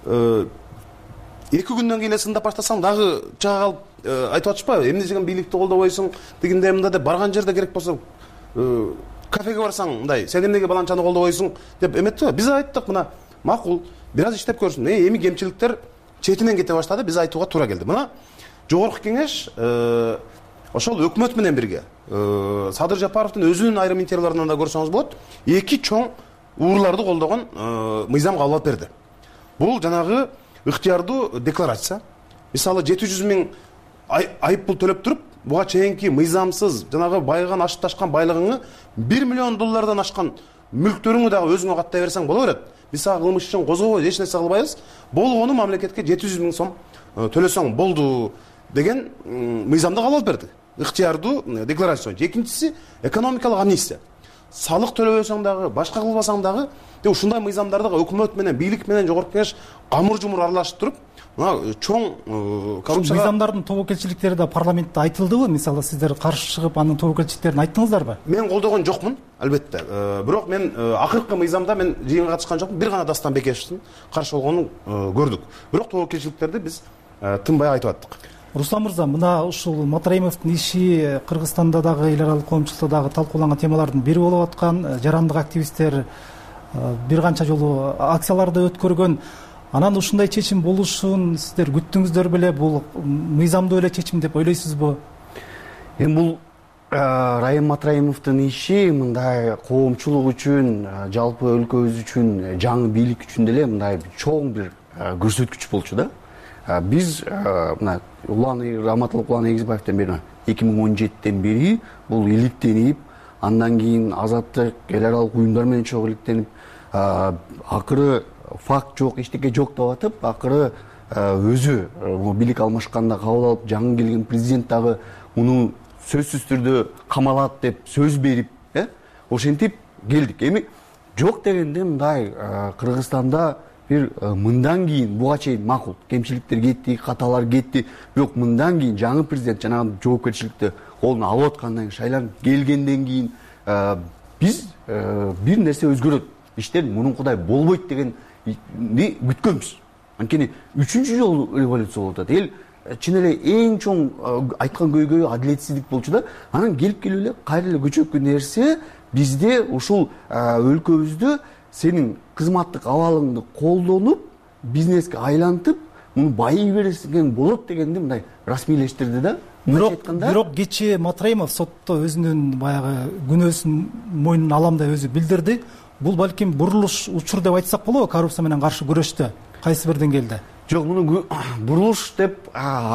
эки күндөн кийин сындап баштасаң дагы чыга калып айтып атышпайбы, эмне деген бийликти колдобойсуң дегенде мында деп барган жерде керек болсо кафеге барсаң мындай сен эмнеге баланчаны колдобойсуң деп эметти. Биз айттык, мына макул, бир аз иштеп көрсүн. Эми кемчиликтер четинен кете баштады, биз айтууга туура келди. Мына жогорку кеңеш ошол өкмөт менен бирге Садыр Жапаровдун өзүнүн айрым интервьюларынан да көрсөңүз болот, эки чоң урларды колдогон мыйзам кабыл алып берди. Бул жанагы ыктыярдуу декларация. Мисалы жети жүз миң айып пул төлөп туруп, буга чейинки мыйзамсыз жанагы байган ашып ташкан байлыгыңы бир миллион доллардан ашкан мүлктөрүңү дагы өзүңө каттай берсең боло берет. Биз ага кылмыш үчүн козгобойбуз, эч нерсе кылбайбыз. Болгону мамлекетке жети жүз миң сом төлөсөң болду деген мыйзамды кабыл алып берди. Ыктыярдуу декларация. Экинчиси экономикалык амнистия. Салык төлөбөсөң дагы, башка кылбасаң дагы, ушундай мыйзамдарды өкмөт менен, бийлик менен жогорку кеңеш камыр-жумур аралашып туруп, мына чоң коррупция
мыйзамдардын тобокелчиликтери да парламентте айтылдыбы? Мисалы сиздер каршы чыгып анын тобокелчиликтерин айттыңыздарбы?
Мен колдогон жокмун, албетте. Бирок мен акыркы мыйзамда мен жыйынга катышкан жокмун. Бир гана Дастан Бекешевдин каршы болгонун көрдүк. Бирок тобокелчиликтерди биз тынбай айтып аттык.
Руслан мырза, мына ушул Матраимовдун иши Кыргызстанда дагы эл аралык коомчулукта дагы талкууланган темалардын бири болуп аткан. Жарандык активисттер бир канча жолу акцияларды өткөргөн. Анан ушундай чечим болушун сиздер күттүңүздөр беле? Бул мыйзамдуу эле чечим деп ойлойсузбу?
Эми бул Райым Матраимовдун иши мындай коомчулук үчүн, жалпы өлкөбүз үчүн, жаңы бийлик үчүн деле мындай чоң бир көрсөткүч болчу да. Биз мына Улан Раматылык Улан Эгизбаевден бери эки миң он жетиден бери бул иликтенип, андан кийин азаттык эл аралык уюмдар менен чогуу иликтенип, акыры факт жок, эчтеке жок деп атып, акыры өзү бийлик алмашканда кабыл алып, жаңы келген президент дагы муну сөзсүз түрдө камалат деп сөз берип, э? Ошентип келдик. Эми жок дегенде мындай Кыргызстанда бир мындан кийин буга чейин макул кемчиликтер кетти, каталар кетти, бирок мындан кийин жаңы президент жанагы жоопкерчиликти колуна алып аткандан кийин, шайланып келгенден кийин биз бир нерсе өзгөрөт. Иштер мунункудай болбойт дегенди күткөнбүз. Анткени үчүнчү жолу революция болуп атат. Эл чын эле эң чоң айткан көйгөйү адилетсиздик болчу да. Анан келип келип эле кайра эле көчөккө нерсе бизде ушул өлкөбүздө сенин кызматтык абалыңды колдонуп, бизнеске айлантып, муну байый берсең болот дегенди мындай расмийлештирди да.
Бирок бирок кечээ Матраимов сотто өзүнүн баягы күнөөсүн мойнуна алам деп өзү билдирди. Бул балким бурулуш учур деп айтсак болобу коррупция менен каршы күрөштө? Кайсы бир деңгээлде?
Жок, муну бурулуш деп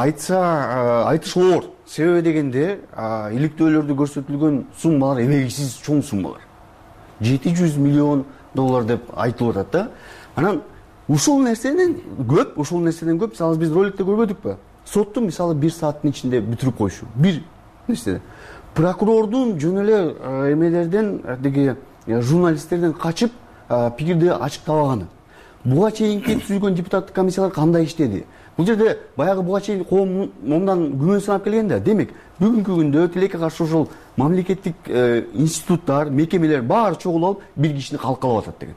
айтса айтыш оор. Себеби дегенде иликтөөлөрдө көрсөтүлгөн суммалар эмегисиз чоң суммалар. жети жүз миллион доллар деп айтылып атат да. Анан ушул нерсенен көп, ушул нерсенен көп, мисалы биз роликте көрбөдүкпү? Сотту мисалы бир сааттын ичинде бүтүрүп койшу. Бир нерсе. Прокурордун жөн эле эмелерден деги журналисттерден качып пикирди ачыктабаганы. Буга чейинки түзүлгөн депутаттык комиссиялар кандай иштеди? Бул жерде баягы буга чейин коом момундан күмөн санап келген да. Демек, бүгүнкү күндө тилекке каршы ошол мамлекеттик институттар, мекемелер баары чогулуп алып бир кишини калкалап атат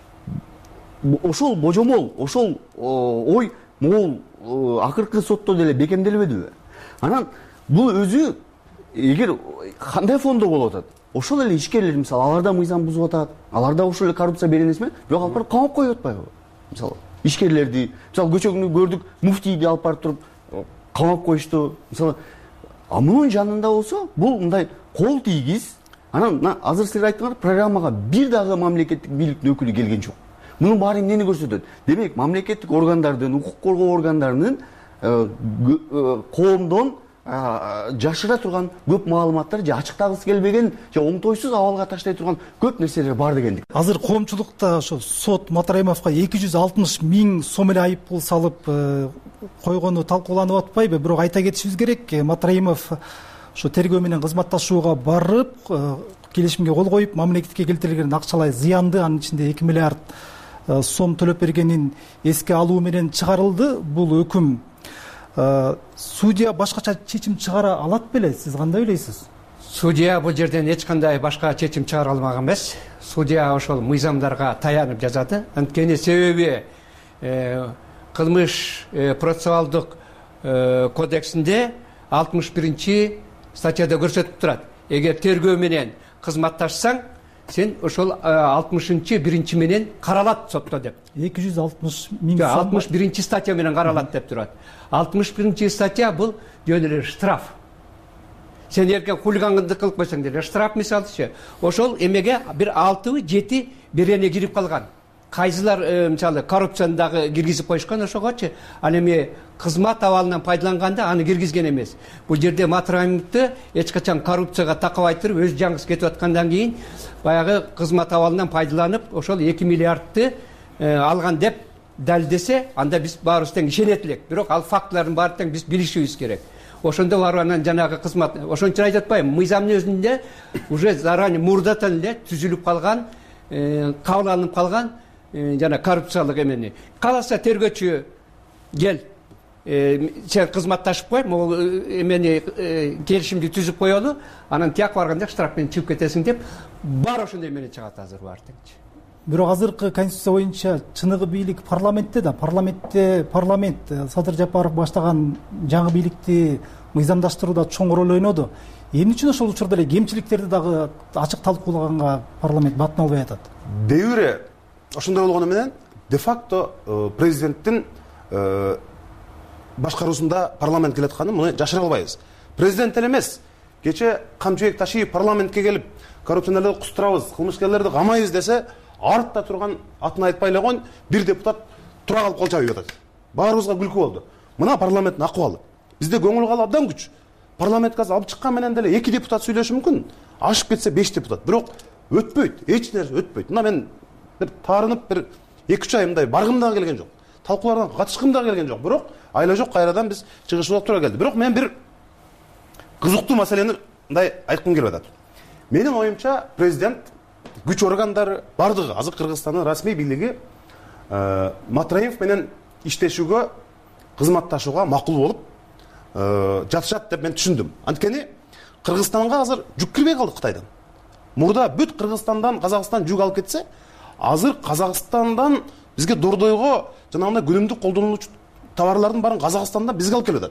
деген. Ошол божомол, ошол ой могул акыркы сотто деле бекемделбедиби? Анан бул өзү эгер кандай фондо болуп атат? Ошол эле ишкерлер, мисалы, аларда мыйзам бузуп атат, аларда ошол эле коррупция беренеси менен, бирок алып барып камап коюп атпайбы? Мисалы, ишкерлерди, мисалы, көчөгүнү көрдүк, муфтийди алып барып туруп камап коюшту. Мисалы, а мунун жанында болсо, бул мындай кол тийгиз. Анан азыр силер айттыңар, программага бир дагы мамлекеттик бийликтин өкүлү келген жок. Мунун баары эмнени көрсөтөт? Демек, мамлекеттик органдардын, укук коргоо органдарынын коомдон жашыра турган көп маалыматтар же ачыктагысы келбеген же оңтойсуз абалга таштай турган көп нерселер бар дегендик.
Азыр коомчулукта ошо сот Матраимовго эки жүз алтымыш миң сом эле айып пул салып койгону талкууланып атпайбы? Бирок айта кетишибиз керек, Матраимов ошо тергөө менен кызматташууга барып, келишимге кол коюп, мамлекетке келтирилген акчалай зыянды, анын ичинде эки миллиард сом төлөп бергенин эске алуу менен чыгарылды. Бул өкүм судья башкача чечим чыгара алат беле? Сиз кандай ойлойсуз?
судья бул жерден эч кандай башка чечим чыгара алмак эмес. Судья ошол мыйзамдарга таянып жазады. Анткени себеби кылмыш процессуалдык кодексинде алтымыш биринчи статьяда көрсөтүп турат. Эгер тергөө менен кызматташсаң, сен ошол алтымышынчы биринчи менен каралат сотто деп.
эки жүз алтымыш миң сом
алтымыш биринчи статья менен каралат деп турат. алтымыш биринчи статья бул жөн эле штраф. Сен эркен хулигандык кылып койсоң деле штраф мисалычы. Ошол эмеге бир алты жети берене кирип калган. Кайсылар мисалы коррупцияны дагы киргизип коюшкан ошогочу. Ал эми кызмат абалынан пайдаланганда аны киргизген эмес. Бул жерде Матраимовду эч качан коррупцияга такабай туруп, өз жаңгысы кетип аткандан кийин баягы кызмат абалынан пайдаланып, ошол эки миллиардты алган деп далилдесе, анда биз баарыбыз тең ишенет элек. Бирок ал фактылардын баары тең биз билишибиз керек. Ошондо барып анан жанагы кызмат, ошон үчүн айтып атпайбы, мыйзамдын өзүндө уже заранее мурдатан эле түзүлүп калган, кабыл алынып калган жана коррупциялык эмени. Каласа тергөөчү кел, сен кызматташып кой, могул эмени келишимди түзүп коелу, анан тияк барганда штраф менен чыгып кетесиң деп, бар ошондой эмени чыгат азыр бар теңчи.
Бирок азыркы конституция боюнча чыныгы бийлик парламентте да, парламентте парламент Садыр Жапаров баштаган жаңы бийликти мыйзамдаштырууда чоң роль ойноду. Эмне үчүн ошол учурда эле кемчиликтерди дагы ачык талкуулаганга парламент батын албай атат?
Дебире ошондой болгону менен де факто президенттин башкаруусунда парламент келатканын муну жашыра албайбыз. Президент эле эмес, кече Камчыбек Ташиев парламентке келип, коррупционерлерди кустурабыз, кылмышкерлерди камайбыз десе, артта турган атын айтпай эле койгон бир депутат тура калып кол чабып атат. Баарыбызга күлкү болду. Мына парламенттин акыбалы. Бизде көңүл калып абдан күч. Парламентке алып чыккан менен деле эки депутат сүйлөшү мүмкүн. Ашып кетсе беш депутат. Бирок өтпөйт, эч нерсе өтпөйт. Мына мен бир таарынып бир эки үч ай мындай баргым дагы келген жок. Талкуулардан катышкым дагы келген жок. Бирок айла жок кайрадан биз чыгышыбызга туура келди. Бирок мен бир кызыктуу маселени мындай айткым келип атат. Менин оюмча президент күч органдары бардыгы азыр Кыргызстандын расмий бийлиги Матраимов менен иштешүүгө, кызматташууга макул болуп жатышат деп мен түшүндүм. Анткени Кыргызстанга азыр жүк кирбей калды Кытайдан. Мурда бүт Кыргызстандан Казакстан жүк алып кетсе, азыр Казакстандан бизге дордойго жанагындай күнүмдүк колдонулуучу товарлардын баарын Казакстандан бизге алып келип атат.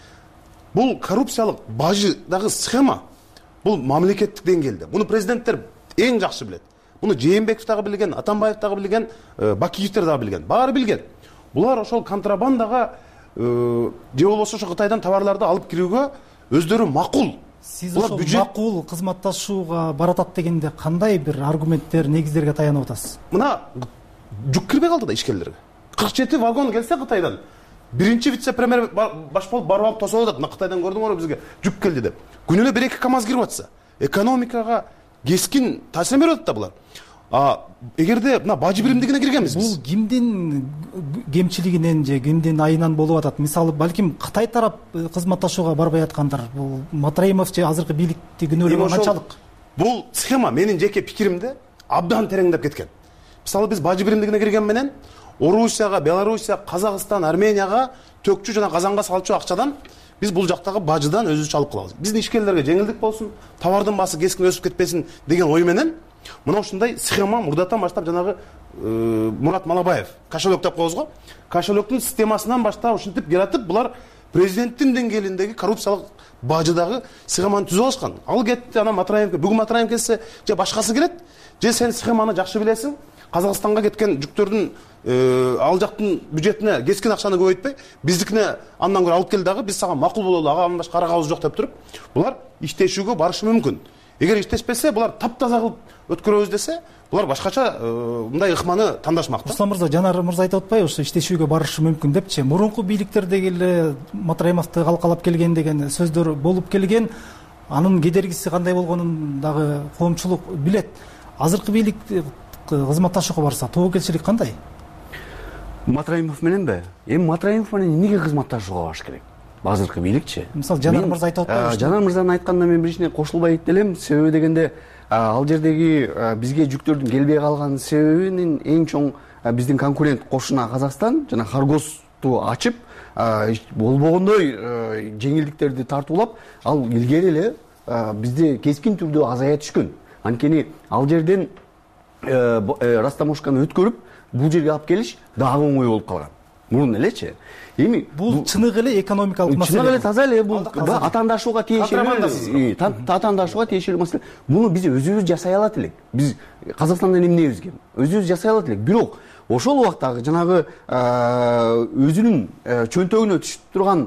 Бул коррупциялык бажыдагы схема, бул мамлекеттик деңгээлде. Муну президенттер эң жакшы билет. Муну Жээнбеков дагы билген, Атамбаев дагы билген, Бакиевтер дагы билген. Баары билген. Булар ошол контрабандага же болбосо ошо Кытайдан товарларды алып кирүүгө өздөрү макул.
Сиз ошол макул кызматташууга баратат дегенде кандай бир аргументтер, негиздерге таянып атасыз?
Мына жүк кирбей калды да ишкерлерге. кырк жети вагон келсе Кытайдан, биринчи вице-премьер баш болуп барып алып тосуп атат. Мына Кытайдан көрдүңөрбү бизге жүк келди деп. Күнүнө бир эки КАМАЗ кирип атса, экономикага кескин таасир берип атат да булар. А эгерде мына бажы биримдигине киргенбиз биз.
Бул кимдин кемчилигинен же кимдин айынан болуп атат? Мисалы, балким Кытай тарап кызматташууга барбай аткандар. Бул Матраимов же азыркы бийликти күнөөлөгөн канчалык?
Бул схема менин жеке пикиримде абдан тереңдеп кеткен. Мисалы, биз бажы биримдигине кирген менен Орусияга, Белоруссия, Казакстан, Арменияга төкчү жана казанга салчу акчадан биз бул жактагы бажыдан өзүбүз алып калабыз. Биздин ишкерлерге жеңилдик болсун, товардын баасы кескин өсүп кетпесин деген ой менен мына ушундай схема мурдатан баштап жанагы Мурат Малабаев кошелек деп коебуз го. Кошелектин системасынан баштап ушинтип жаратып, булар президенттин деңгээлиндеги коррупциялык бажыдагы схеманы түзүп алышкан. Ал кетти, анан Матраимовго, бүгүн Матраимов келсе, же башкасы келет, же сен схеманы жакшы билесиң, Казакстанга кеткен жүктөрдүн ал жактын бюджетине кескин акчаны көбөйтпөй, биздикине андан көрө алып кел дагы, биз сага макул бололу, ага андан башка карагабыз жок деп туруп, булар иштешүүгө барышы мүмкүн. Эгер иштешпесе, булар таптаза кылып өткөрөбүз десе, булар башкача мындай ыкманы тандашмак.
Руслан мырза, Жанар мырза айтып атпайбы, ошо иштешүүгө барышы мүмкүн депчи. Мурунку бийликтердеги эле Матраимовду калкалап келген деген сөздөр болуп келген. Анын кедергиси кандай болгонун дагы коомчулук билет. Азыркы бийлик кызматташууга барса, тобокелчилик кандай?
Матраимов мененби? Эми Матраимов менен эмнеге кызматташууга барыш керек? Азыркы бийликчи.
Мисалы, Жанар мырза айтып атпайбы?
Жанар мырзанын айтканына мен биричине кошулбай элем. Себеби дегенде, ал жердеги бизге жүктөрдүн келбей калган себебинин эң чоң биздин конкурент кошуна Казакстан жана Харгосту ачып, болбогондой жеңилдиктерди тартуулап, ал илгери эле бизде кескин түрдө азая түшкөн. Анткени ал жерден растаможканы өткөрүп бул жерге алып келиш дагы оңой болуп калган. Мурун элечи. Эми
бул чыныгы эле экономикалык маселе.
Чыныгы эле таза эле бул атаандашууга тиешелүү. Атаандашууга тиешелүү маселе. Муну биз өзүбүз жасай алат элек. Биз Казакстандан эмнебизге? Өзүбүз жасай алат элек. Бирок ошол убактагы жанагы өзүнүн чөнтөгүнө түшүп турган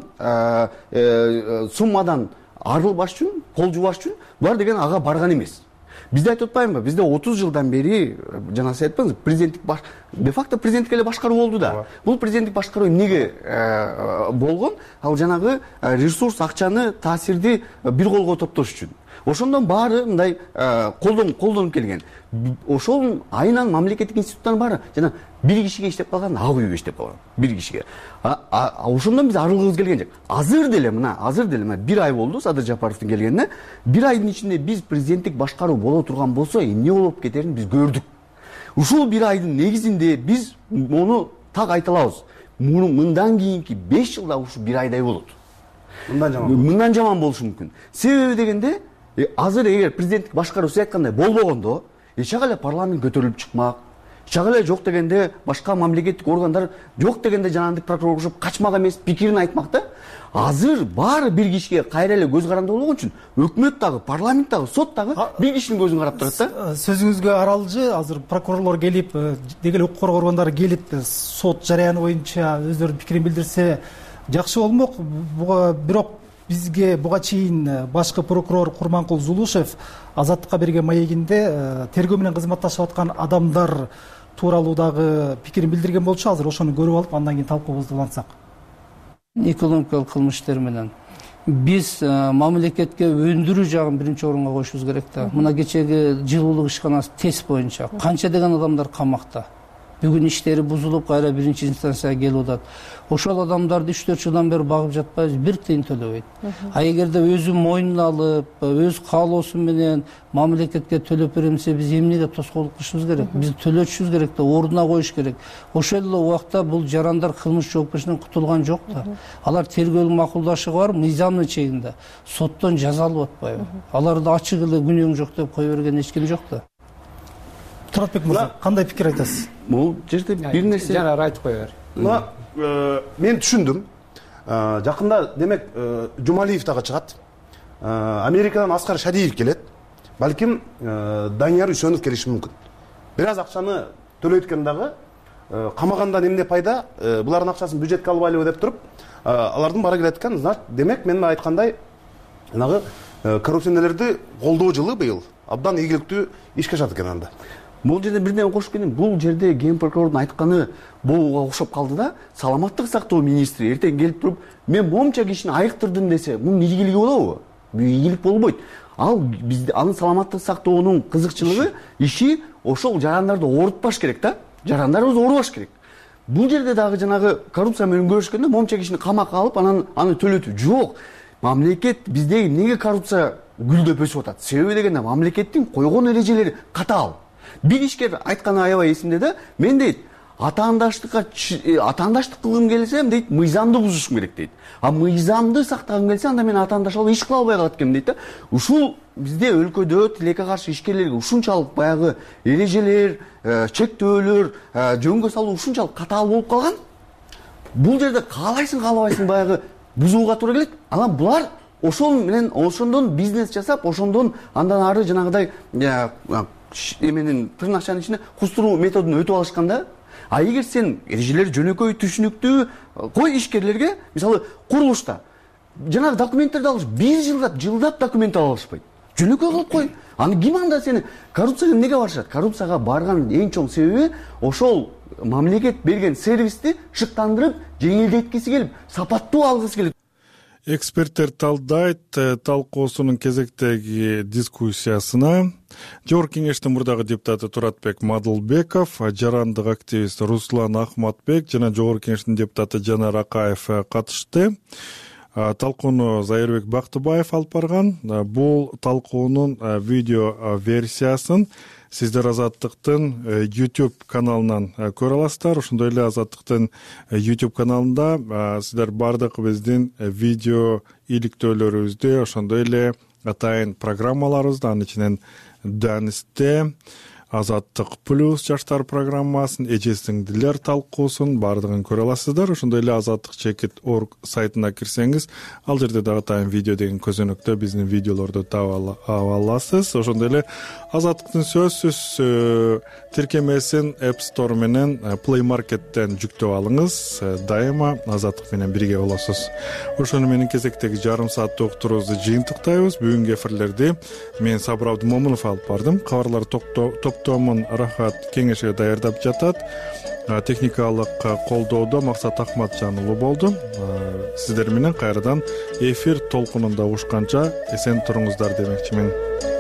суммадан арылбаш үчүн, кол жубаш үчүн булар деген ага барган эмес. Бизде айтып атпаймынбы? Бизде отуз жылдан бери, жана сиз айтпаңыз, президенттик баш де факто президенттик эле башкаруу болду да. Бул президенттик башкаруу эмнеге болгон? Ал жанагы ресурс, акчаны, таасирди бир колго топтош үчүн. Ошондон баары мындай колдонуп колдонуп келген. Ошол айынан мамлекеттик институттардын баары жана бир кишиге иштеп калган, ак үйгө иштеп калган. Бир кишиге. Ошондон биз арылгыбыз келген жок. Азыр деле мына, азыр деле мына бир ай болду Садыр Жапаровдун келгенине. Бир айдын ичинде биз президенттик башкаруу боло турган болсо, эмне болуп кетерин биз көрдүк. Ушул бир айдын негизинде биз мону так айта алабыз. Муну мындан кийинки беш жылда ушу бир айдай болот.
Мындан жаман.
Мындан жаман болушу мүмкүн. Себеби дегенде, азыр эгер президенттик башкаруу сиз айткандай болбогондо, эч эле парламент көтөрүлүп чыкмак. Эч эле жок дегенде башка мамлекеттик органдар жок дегенде жанагындык прокурор кошуп качмак эмес пикирин айтмак да. Азыр баары бир кишиге кайра эле көз каранды болгон үчүн өкмөт дагы, парламент дагы, сот дагы бир кишинин көзүн карап турат да.
Сөзүңүзгө аралжы, азыр прокурорлор келип, деги эле укук коргоо органдары келип, сот жараяны боюнча өздөрүнүн пикирин билдирсе жакшы болмок. Буга бирок бизге буга чейин башкы прокурор Курманкул Зулушев Азаттыкка берген маегинде тергөө менен кызматташып аткан адамдар тууралуу дагы пикирин билдирген болчу. Азыр ошону көрүп алып, андан кийин талкуубузду улантсак.
Экономикалык кылмыштар менен биз мамлекетке өндүрүү жагын биринчи орунга коюшубуз керек да. Мына кечеги жылуулук ишканасы тест боюнча канча деген адамдар камакта. Бүгүн иштери бузулуп, кайра биринчи инстанцияга келип атат. Ошол адамдарды үч төрт жылдан бери багып жатпайбыз, бир тыйын төлөбөйт. А эгерде өзү мойнуна алып, өз каалоосу менен мамлекетке төлөп берем десе, биз эмнеге тоскоолдук кылышыбыз керек? Биз төлөтүшүбүз керек да, ордуна коюш керек. Ошол эле убакта бул жарандар кылмыш жоопкерчилигинен кутулган жок да. Алар тергөөлүк макулдашы бар, мыйзамдын чегинде. Соттон жазалып атпайбы? Аларды ачык эле күнөөң жок деп кое берген эч ким жок да.
Туратбек мырза, кандай пикир айтасыз?
Бул жерде бир нерсе
жана айтып кое бер.
Мына мен түшүндүм. Жакында демек Жумалиев дагы чыгат. Америкадан Аскар Шадиев келет. Балким Данияр Үсөнов келиши мүмкүн. Бир аз акчаны төлөйткөн дагы камагандан эмне пайда? Булардын акчасын бюджетке албайлыбы деп туруп, алардын бара келеткан, демек мен айткандай жанагы коррупционерлерди колдоо жылы быйыл абдан ийгиликтүү ишке ашат экен анда.
Бул жерде бирден кошуп кетем. Бул жерде ген прокурордун айтканы болууга окшоп калды да. Саламаттык сактоо министри эртең келип туруп, мен момча кишини айыктырдым десе, мунун ийгилиги болобу? Бул ийгилик болбойт. Ал бизде анын саламаттык сактоонун кызыкчылыгы, иши ошол жарандарды оорутпаш керек да. Жарандарыбыз оорубаш керек. Бул жерде дагы жанагы коррупция менен көрүшкөндө момча кишини камакка алып, анан аны төлөтүү жок. Мамлекет бизде эмнеге коррупция гүлдөп өсүп атат? Себеби дегенде мамлекеттин койгон эрежелери катаал. Бир ишкер айтканы аябай эсимде да, мен дейт, атаандаштыкка атаандаштык кылгым келсем дейт, мыйзамды бузушум керек дейт. А мыйзамды сактагым келсе, анда мен атаандаш алып иш кыла албай калат экенмин дейт да. Ушул бизде өлкөдө тилекке каршы ишкерлерге ушунчалык баягы эрежелер, чектөөлөр, жөнгө салуу ушунчалык катаал болуп калган. Бул жерде каалайсың, каалабайсың баягы бузууга туура келет. Анан булар ошол менен ошондон бизнес жасап, ошондон андан ары жанагыдай эменин тырнакчанын ичине кустуруу методун өтүп алышкан да. А эгер сен эрежелер жөнөкөй түшүнүктүү кой ишкерлерге, мисалы курулушта жанагы документтерди алыш бир жылдап, жылдап документ ала алышпайт. Жөнөкөй кылып кой. Аны ким анда сени коррупцияга эмнеге барышат? Коррупцияга барган эң чоң себеби ошол мамлекет берген сервисти шыктандырып, жеңилдеткиси келип, сапаттуу алгысы келет.
Эксперттер талдайт талкуусунун кезектеги дискуссиясына Жогорку кеңештин мурдагы депутаты Туратбек Мадылбеков, жарандык активист Руслан Ахматбек жана Жогорку кеңештин депутаты Жанар Акаев катышты. Талкууну Зайырбек Бактыбаев алып барган. Бул талкуунун видео версиясын сиздер Азаттыктын YouTube каналынан көрө аласыздар. Ошондой эле Азаттыктын YouTube каналында сиздер бардык биздин видео иликтөөлөрүбүздү, ошондой эле атайын программаларыбызды, анын ичинен Дэнисте, Азаттык плюс жаштар программасын, эжесиңдилер талкуусун баардыгын көрө аласыздар. Ошондой эле азаттык чекит точка орг сайтына кирсеңиз, ал жерде дагы атайын видео деген көзөнөктө биздин видеолорду таба аласыз. Ошондой эле Азаттыктын сөзсүз тиркемесин App Store менен Play Market'тен жүктөп алыңыз. Дайыма Азаттык менен бирге болосуз. Ошону менен кезектеги жарым сааттык уктуруубузду жыйынтыктайбыз. Бүгүнкү эфирлерди мен Сабыр Абдымомунов алып бардым. Кабарлар топтомун Рахат Кеңешеге даярдап жатат. Техникалык колдоодо Максат Акматжан уулу болду. Сиздер менен кайрадан эфир толкунунда угушканча эсен туруңуздар демекчимин.